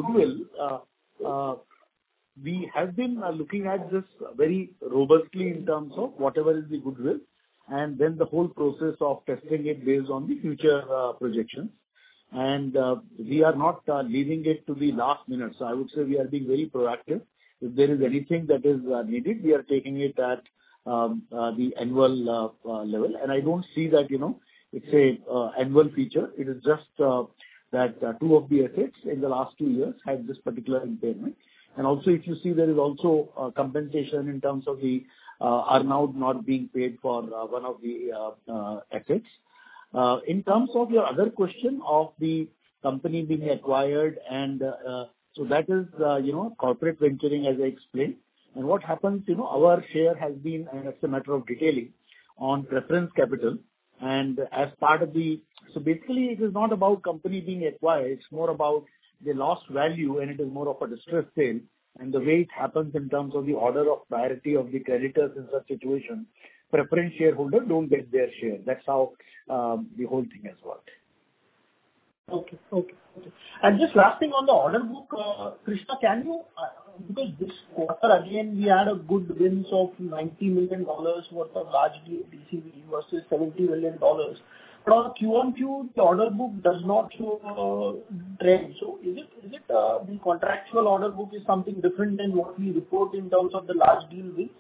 goodwill, we have been looking at this very robustly in terms of whatever is the goodwill, and then the whole process of testing it based on the future projections. And we are not leaving it to the last minute. So I would say we are being very proactive. If there is anything that is needed, we are taking it at the annual level. And I don't see that, it's a annual feature. It is just that two of the assets in the last 2 years had this particular impairment. And also, if you see, there is also compensation in terms of the earn-out not being paid for one of the assets. In terms of your other question of the company being acquired, and so that is, corporate venturing, as I explained. And what happens, our share has been, and it's a matter of detailing, on preference capital. And as part of so basically it is not about company being acquired, it's more about the lost value, and it is more of a distress sale. And the way it happens in terms of the order of priority of the creditors in such situation, preference shareholders don't get their share. That's how the whole thing has worked. Okay. And just last thing on the order book, Krishna, can you, because this quarter again we had a good wins of $90 million worth of large TCV versus $70 million. But on Q1Q, the order book does not show trend. So is it the contractual order book is something different than what we report in terms of the large deal wins?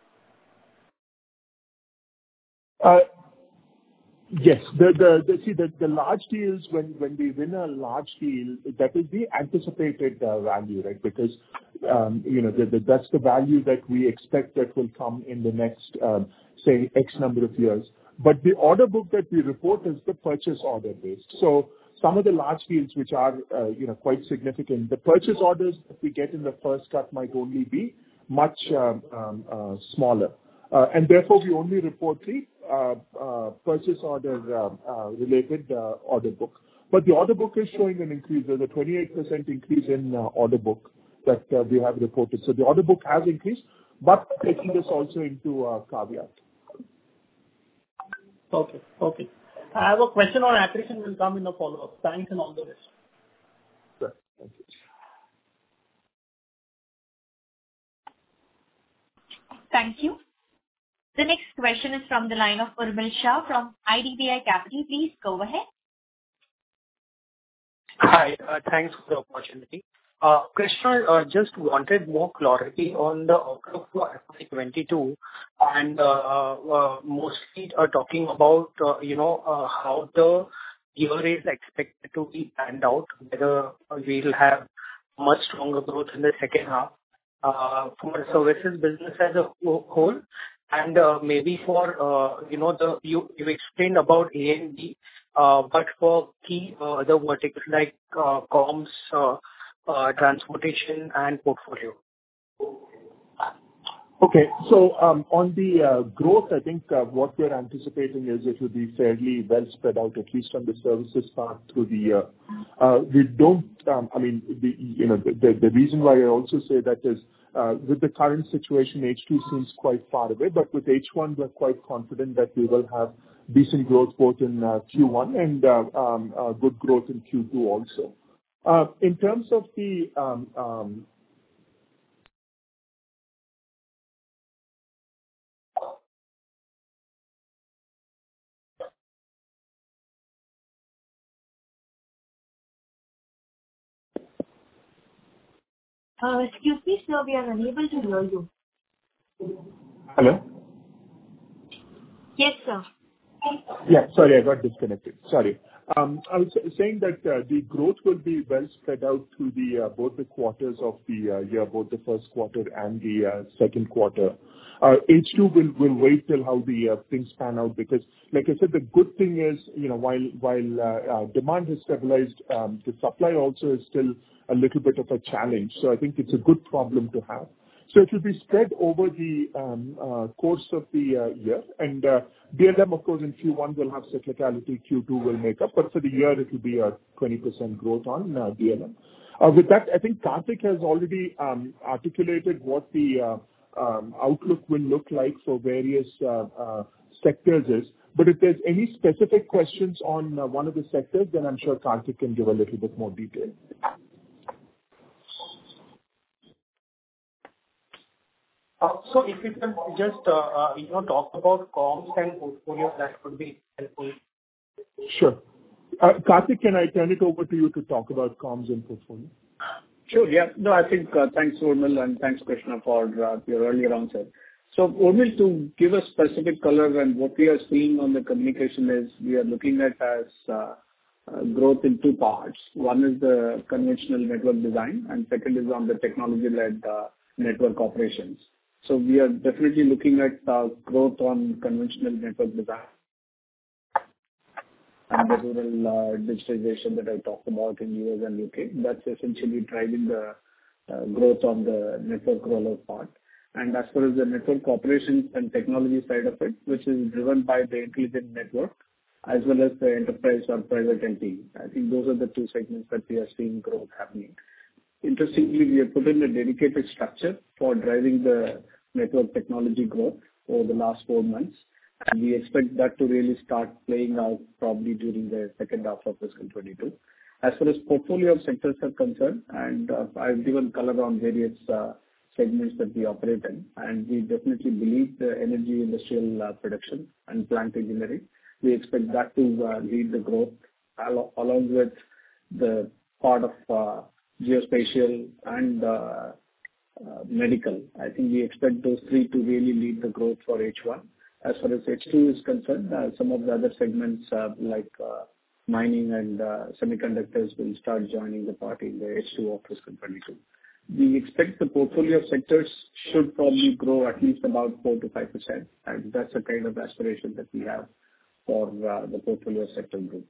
Yes. The large deals, when we win a large deal, that is the anticipated value, right? Because, that's the value that we expect that will come in the next, say, X number of years. But the order book that we report is the purchase order based. So some of the large deals which are, quite significant, the purchase orders that we get in the first cut might only be much smaller. And therefore, we only report the purchase order related order book. But the order book is showing an increase. There's a 28% increase in order book that we have reported. So the order book has increased, but taking this also into caveat. Okay. Okay. I have a question on attrition will come in a follow-up. Thanks and all the best. Sure. Thank you. Thank you. The next question is from the line of Urmil Shah from IDBI Capital. Please go ahead. Hi. Thanks for the opportunity. Krishna, just wanted more clarity on the outlook for FY22 and mostly talking about how the year is expected to be planned out, whether we'll have much stronger growth in the second half for the services business as a whole, and maybe for you explained about A&D, but for key other verticals like comms, transportation and portfolio. Okay. So on the growth, I think what we're anticipating is it will be fairly well spread out, at least on the services part through the year. We don't, the reason why I also say that is with the current situation, H2 seems quite far away, but with H1, we're quite confident that we will have decent growth both in Q1 and good growth in Q2 also. In terms of the Excuse me, sir, we are unable to hear you. Hello? Yes, sir. Yeah, sorry, I got disconnected. Sorry. I was saying that the growth will be well spread out through the both the quarters of the year, both the first quarter and the second quarter. H2 will wait till how the things pan out, because, like I said, the good thing is, while demand has stabilized, the supply also is still a little bit of a challenge. So I think it's a good problem to have. So it will be spread over the course of the year. And DLM, of course, in Q1 will have cyclicality, Q2 will make up. But for the year, it will be a 20% growth on DLM. With that, I think Karthik has already articulated what the outlook will look like for various sectors is. But if there's any specific questions on one of the sectors, then I'm sure Karthik can give a little bit more detail. So if you can just talk about comms and portfolio, that would be helpful. Sure. Karthik, can I turn it over to you to talk about comms and portfolio? Sure. Yeah. No, I think thanks, Urmil, and thanks, Krishna, for your earlier answer. So, Urmil, to give a specific color, and what we are seeing on the communication is we are looking at as growth in two parts. One is the conventional network design, and second is on the technology-led network operations. So we are definitely looking at growth on conventional network design and the rural digitization that I talked about in US and UK. That's essentially driving the growth on the network rollout part. And as far as the network operations and technology side of it, which is driven by the intelligent network, as well as the enterprise or private LTE, I think those are the two segments that we are seeing growth happening. Interestingly, we have put in a dedicated structure for driving the network technology growth over the last 4 months, and we expect that to really start playing out probably during the second half of fiscal 22. As far as portfolio of sectors are concerned, and I've given color on various segments that we operate in, and we definitely believe the energy, industrial production and plant engineering, we expect that to lead the growth along with the part of geospatial and medical. I think we expect those three to really lead the growth for H1. As far as H2 is concerned, some of the other segments like mining and semiconductors will start joining the party in the H2 of fiscal 22. We expect the portfolio of sectors should probably grow at least about 4 to 5%, and that's the kind of aspiration that we have for the portfolio sector group.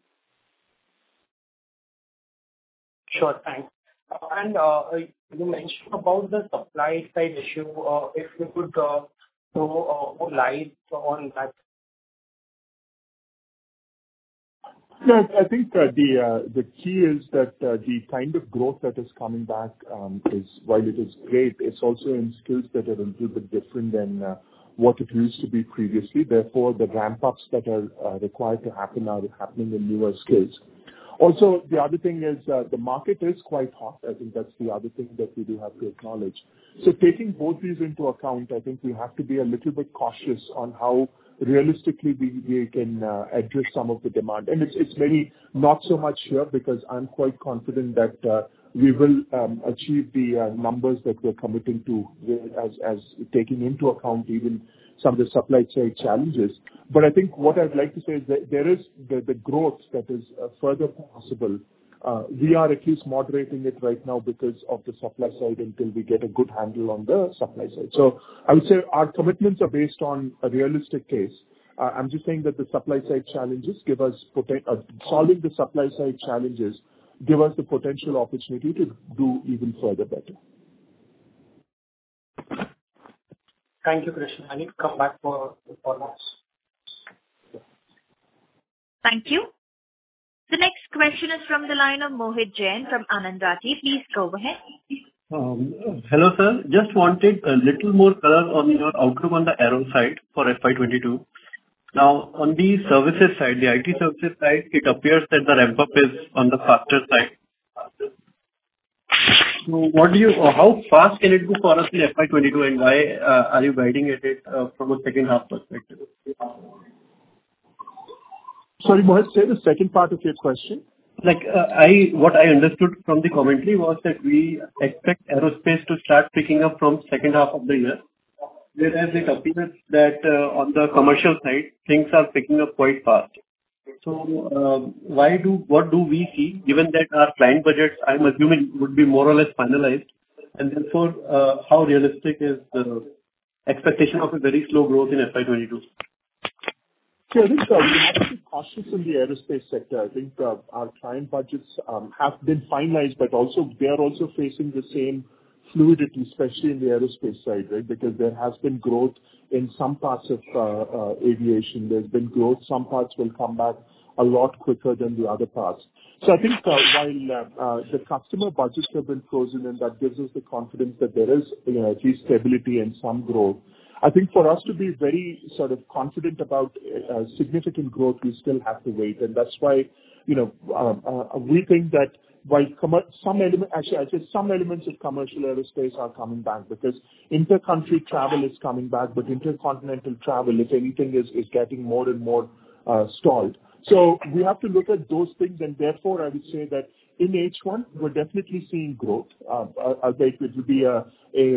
Sure, thanks. And you mentioned about the supply side issue. If you could throw more light on that. No, I think the key is that the kind of growth that is coming back is, while it is great, it's also in skills that are a little bit different than what it used to be previously. Therefore, the ramp-ups that are required to happen are happening in newer skills. Also, the other thing is the market is quite hot. I think that's the other thing that we do have to acknowledge. So taking both these into account, I think we have to be a little bit cautious on how realistically we can address some of the demand. And it's very not so much here, because I'm quite confident that we will achieve the numbers that we're committing to, as taking into account even some of the supply side challenges. But I think what I'd like to say is that there is the growth that is further possible. We are at least moderating it right now because of the supply side until we get a good handle on the supply side. So I would say our commitments are based on a realistic case. I'm just saying that the supply side challenges give us solving the supply side challenges give us the potential opportunity to do even further better. Thank you, Krishna. I need to come back for this. Thank you. The next question is from the line of Mohit Jain from Anand Rathi. Please go ahead. Hello, sir. Just wanted a little more color on your outlook on the aero side for FY22. Now, on the services side, the IT services side, it appears that the ramp-up is on the faster side. So how fast can it go for us in FY22, and why are you guiding it from a second half perspective? Sorry, Mohit, say the second part of your question. What I understood from the commentary was that we expect aerospace to start picking up from second half of the year, whereas it appears that on the commercial side, things are picking up quite fast. So what do we see, given that our client budgets, I'm assuming, would be more or less finalized, and therefore, how realistic is the expectation of a very slow growth in FY22? So I think we have to be cautious in the aerospace sector. I think our client budgets have been finalized, but also they are also facing the same fluidity, especially in the aerospace side, right? Because there has been growth in some parts of aviation. There's been growth. Some parts will come back a lot quicker than the other parts. So I think while the customer budgets have been frozen, and that gives us the confidence that there is at least stability and some growth. I think for us to be very sort of confident about significant growth, we still have to wait. And that's why, we think that while some elements of commercial aerospace are coming back, because inter-country travel is coming back, but intercontinental travel, if anything, is getting more and more stalled. So we have to look at those things, and therefore I would say that in H1, we're definitely seeing growth. Albeit it will be a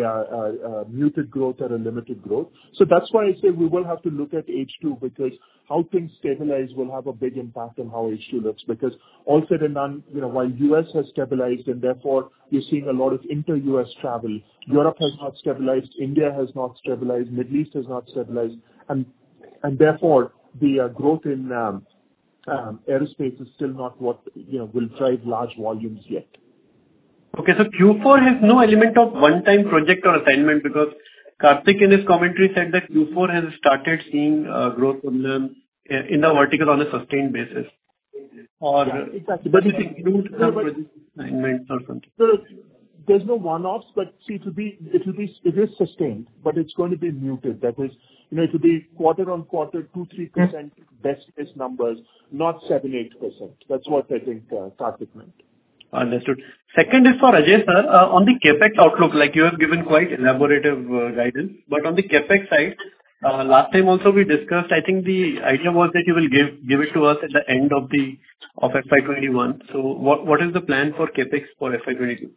muted growth or a limited growth. So that's why I say we will have to look at H2, because how things stabilize will have a big impact on how H2 looks. Because all said and done, while US has stabilized, and therefore you're seeing a lot of inter-US travel, Europe has not stabilized, India has not stabilized, Middle East has not stabilized, and therefore the growth in aerospace is still not what will drive large volumes yet. Okay, so Q4 has no element of one-time project or assignment, because Karthik in his commentary said that Q4 has started seeing growth in the vertical on a sustained basis. Or exactly. But it includes some project assignments or something. There's no one-offs, but see, it is sustained, but it's going to be muted. That is, it will be quarter-on-quarter, 2-3% best case numbers, not 7-8%. That's what I think Karthik meant. Understood. Second is for Ajay sir, on the capex outlook, like you have given quite elaborative guidance, but on the capex side, last time also we discussed, I think the idea was that you will give it to us at the end of FY21. So what is the plan for capex for FY22?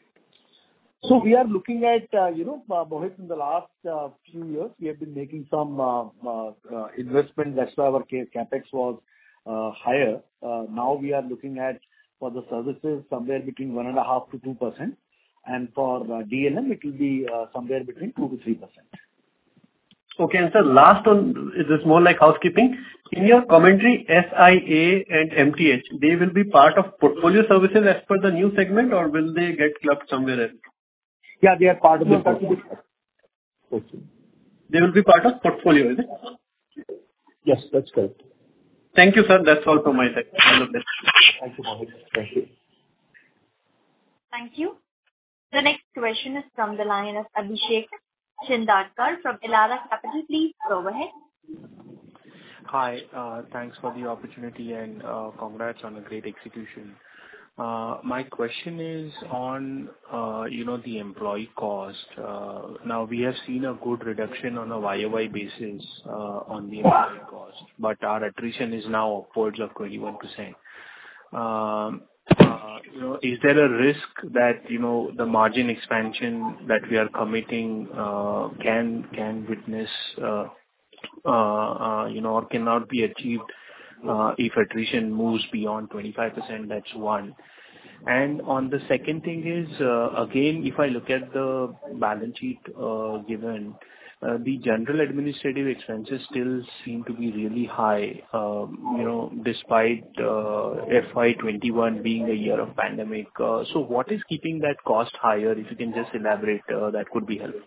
So we are looking at, Mohit, in the last few years, we have been making some investment. That's why our capex was higher. Now we are looking at, for the services, somewhere between 1.5% to 2%. And for DLM, it will be somewhere between 2 to 3%. Okay, and sir, last one, is this more like housekeeping? In your commentary, SIA and MTH, they will be part of portfolio services as per the new segment, or will they get clubbed somewhere else? Yeah, they are part of the portfolio. They will be part of portfolio, is it? Yes, that's correct. Thank you, sir. That's all from my side. All the best. Thank you, Mohit. Thank you. Thank you. The next question is from the line of Abhishek Shindadkar from Elara Capital. Please go ahead. Hi. Thanks for the opportunity and congrats on a great execution. My question is on the employee cost. Now we have seen a good reduction on a YOY basis on the employee cost, but our attrition is now upwards of 21%. Is there a risk that the margin expansion that we are committing can witness or cannot be achieved if attrition moves beyond 25%? That's one. And on the second thing is, again, if I look at the balance sheet given, the general administrative expenses still seem to be really high, despite FY21 being a year of pandemic. So what is keeping that cost higher? If you can just elaborate, that could be helpful.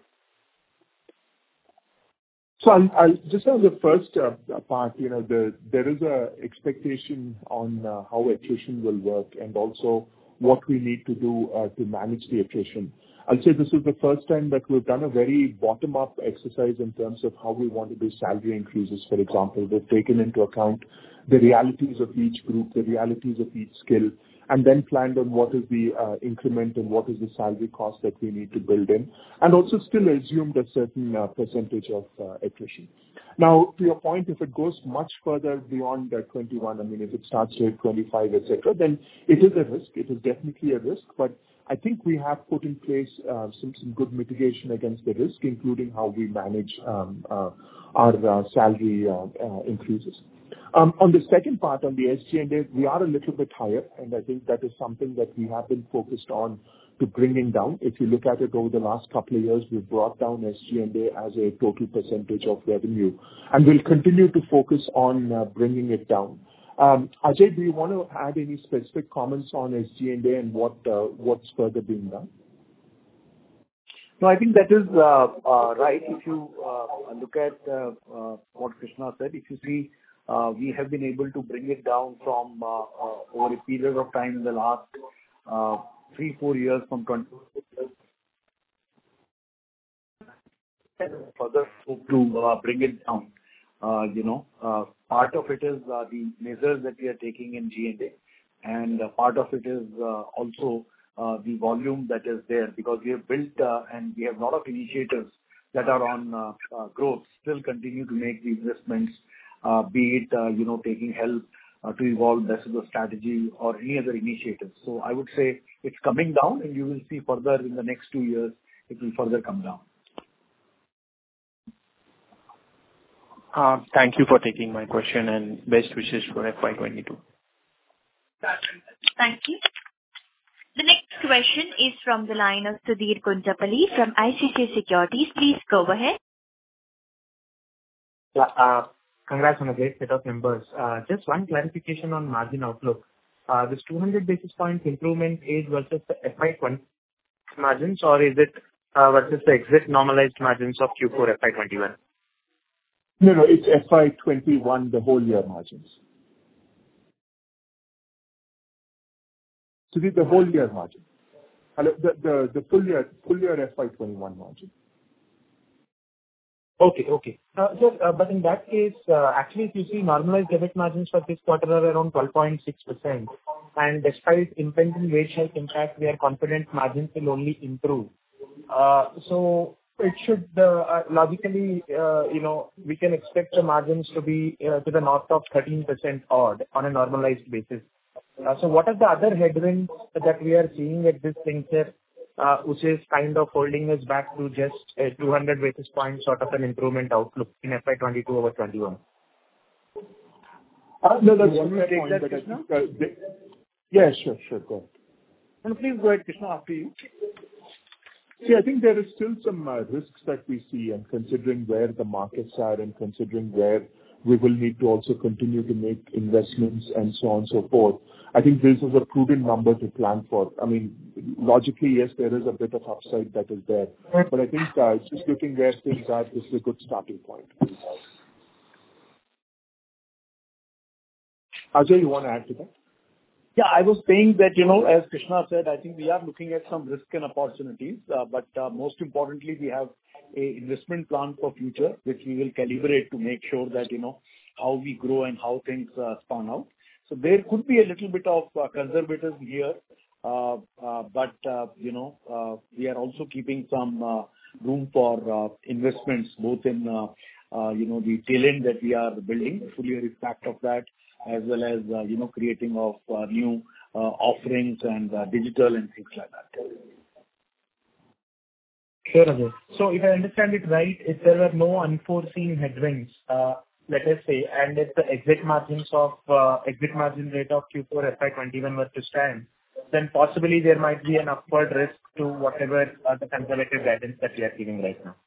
So I'll just on the first part, there is a expectation on how attrition will work and also what we need to do to manage the attrition. I'll say this is the first time that we've done a very bottom-up exercise in terms of how we want to do salary increases, for example. We've taken into account the realities of each group, the realities of each skill, and then planned on what is the increment and what is the salary cost that we need to build in, and also still assumed a certain percentage of attrition. Now, to your point, if it goes much further beyond 21, I mean, if it starts to hit 25, etc., then it is a risk. It is definitely a risk, but I think we have put in place some good mitigation against the risk, including how we manage our salary increases. On the second part, on the SG&A, we are a little bit higher, and I think that is something that we have been focused on to bringing down. If you look at it over the last couple of years, we've brought down SG&A as a total percentage of revenue, and we'll continue to focus on bringing it down. Ajay, do you want to add any specific comments on SG&A and what's further being done? No, I think that is right. If you look at what Krishna said, if you see, we have been able to bring it down from over a period of time in the last 3-4 years from 20 further to bring it down. Part of it is the measures that we are taking in G&A, and part of it is also the volume that is there, because we have built and we have a lot of initiatives that are on growth, still continue to make the investments, be it taking help to evolve best of the strategy or any other initiatives. So I would say it's coming down, and you will see further in the next 2 years it will further come down. Thank you for taking my question and best wishes for FY22. Thank you. The next question is from the line of Sudheer Guntupalli from ICICI Securities. Please go ahead. Yeah, congrats on a great set of numbers. Just one clarification on margin outlook. This 200 basis points improvement is versus the FY20 margins, or is it versus the exit normalized margins of Q4 FY21? No, it's FY21, the whole year margins. So the whole year margin. The full year FY21 margin. Okay. But in that case, actually, if you see normalized EBIT margins for this quarter are around 12.6%, and despite impending wage hike impact, we are confident margins will only improve. So it should logically, we can expect the margins to be to the north of 13% odd on a normalized basis. So what are the other headwinds that we are seeing at this juncture, which is kind of holding us back to just a 200 basis points sort of an improvement outlook in FY22 over 21? No, that's one way to take that, Krishna. Yeah, sure. Go ahead. No, please go ahead, Krishna, after you. See, I think there is still some risks that we see, and considering where the markets are and considering where we will need to also continue to make investments and so on and so forth, I think this is a prudent number to plan for. I mean, logically, yes, there is a bit of upside that is there. But I think just looking where things are, this is a good starting point. Ajay, you want to add to that? Yeah, I was saying that, as Krishna said, I think we are looking at some risk and opportunities. But most importantly, we have a investment plan for future, which we will calibrate to make sure that, how we grow and how things span out. So there could be a little bit of conservatism here. But we are also keeping some room for investments, both in, the talent that we are building, fully respect of that, as well as, creating of new offerings and digital and things like that. Sure, Ajay. So if I understand it right, if there were no unforeseen headwinds, let us say, and if the exit margin rate of Q4 FY21 were to stand, then possibly there might be an upward risk to whatever the conservative guidance that we are giving right now.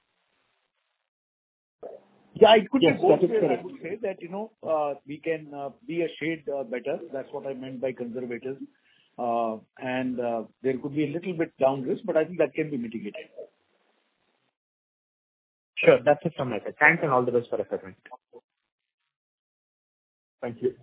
Yeah, it could be both. That is correct. I would say that, we can be a shade better. That's what I meant by conservatism. And there could be a little bit down risk, but I think that can be mitigated. Sure, that's it from my side. Thanks and all the best for FY22. Thank you.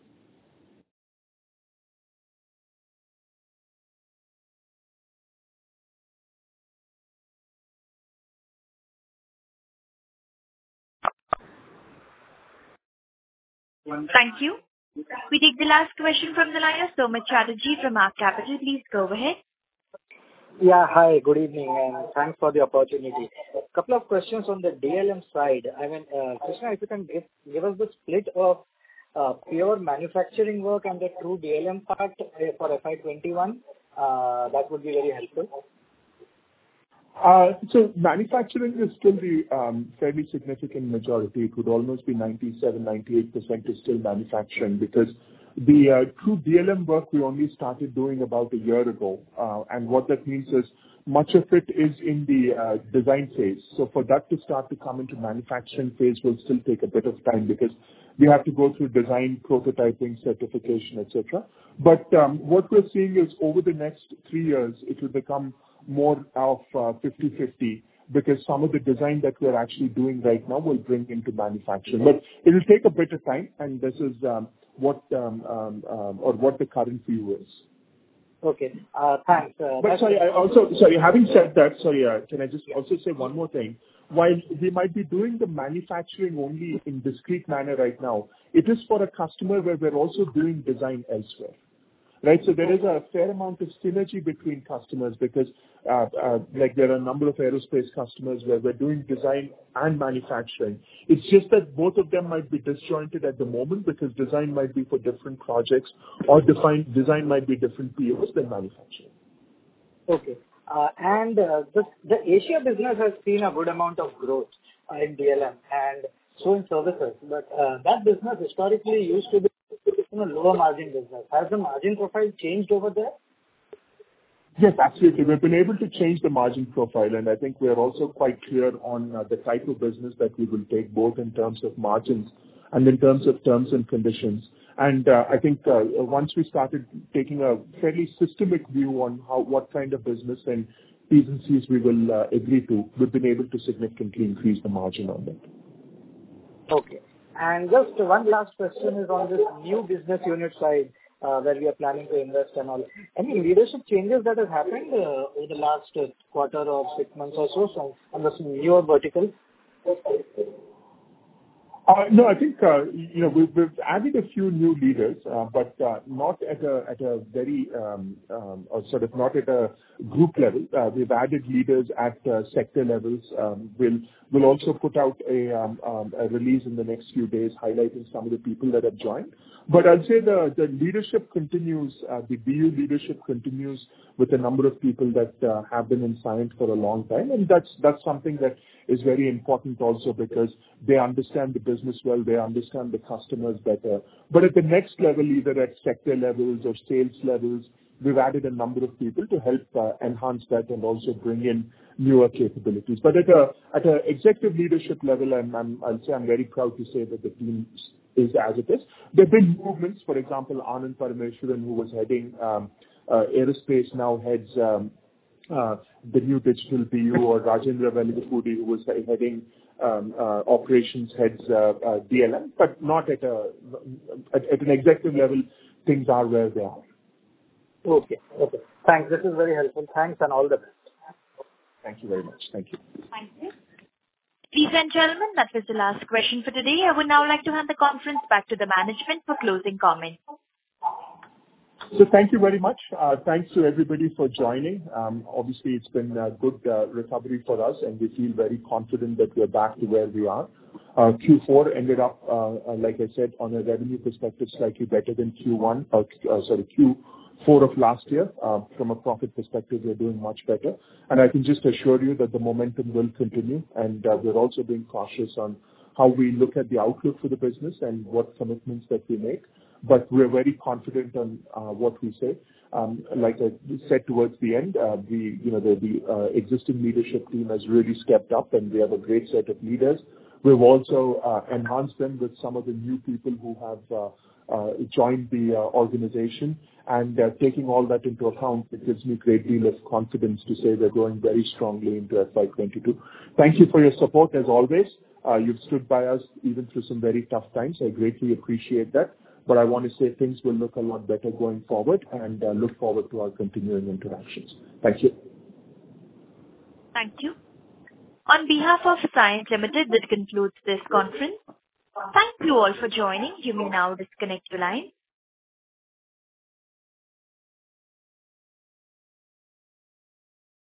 Thank you. We take the last question from the line of Somit Chatterjee from Ark Capital. Please go ahead. Yeah, hi, good evening, and thanks for the opportunity. A couple of questions on the DLM side. I mean, Krishna, if you can give us the split of pure manufacturing work and the true DLM part for FY21, that would be very helpful. So manufacturing is still the fairly significant majority. It would almost be 97-98% is still manufacturing, because the true DLM work we only started doing about a year ago. And what that means is much of it is in the design phase. So for that to start to come into manufacturing phase will still take a bit of time, because we have to go through design, prototyping, certification, etc. But what we're seeing is over the next 3 years, it will become more of 50-50, because some of the design that we're actually doing right now will bring into manufacturing. But it will take a bit of time, and this is what the current view is. Okay. Thanks. But having said that, can I just also say one more thing? While we might be doing the manufacturing only in discrete manner right now, it is for a customer where we're also doing design elsewhere. Right, so there is a fair amount of synergy between customers, because like there are a number of aerospace customers where we're doing design and manufacturing. It's just that both of them might be disjointed at the moment, because design might be for different projects, or design might be different POs than manufacturing. Okay. And the Asia business has seen a good amount of growth in DLM and so in services, but that business historically used to be lower margin business. Has the margin profile changed over there? Yes, absolutely. We've been able to change the margin profile, and I think we are also quite clear on the type of business that we will take, both in terms of margins and in terms of terms and conditions. And I think once we started taking a fairly systemic view on what kind of business and T's and C's we will agree to, we've been able to significantly increase the margin on that. Okay. And just one last question is on this new business unit side, where we are planning to invest and all. Any leadership changes that have happened over the last quarter or 6 months or so on the newer vertical? No, I think we've added a few new leaders, but not at a very or sort of not at a group level. We've added leaders at sector levels. We'll also put out a release in the next few days highlighting some of the people that have joined. But I'd say the leadership continues. The BU leadership continues with a number of people that have been in Cyient for a long time, and that's something that is very important also, because they understand the business well, they understand the customers better. But at the next level, either at sector levels or sales levels, we've added a number of people to help enhance that and also bring in newer capabilities. But at a executive leadership level, I'll say I'm very proud to say that the team is as it is. There have been movements. For example, Anand Parameswaran, who was heading aerospace, now heads the new digital BU, or Rajendra Velagapudi, who was heading operations, heads DLM, but not at an executive level. Things are where they are. Okay. Thanks. This is very helpful. Thanks and all the best. Thank you very much. Thank you. Thank you. Ladies and gentlemen, that was the last question for today. I would now like to hand the conference back to the management for closing comments. So thank you very much. Thanks to everybody for joining. Obviously, it's been a good recovery for us, and we feel very confident that we're back to where we are. Q4 ended up, like I said, on a revenue perspective, slightly better than Q4 of last year. From a profit perspective, we're doing much better. And I can just assure you that the momentum will continue, and we're also being cautious on how we look at the outlook for the business and what commitments that we make. But we're very confident on what we say. Like I said towards the end, the existing leadership team has really stepped up, and we have a great set of leaders. We've also enhanced them with some of the new people who have joined the organization. And taking all that into account, it gives me a great deal of confidence to say we're going very strongly into FY22. Thank you for your support as always. You've stood by us even through some very tough times. I greatly appreciate that. But I want to say things will look a lot better going forward, and look forward to our continuing interactions. Thank you. Thank you. On behalf of Cyient Limited, this concludes this conference. Thank you all for joining. You may now disconnect your line.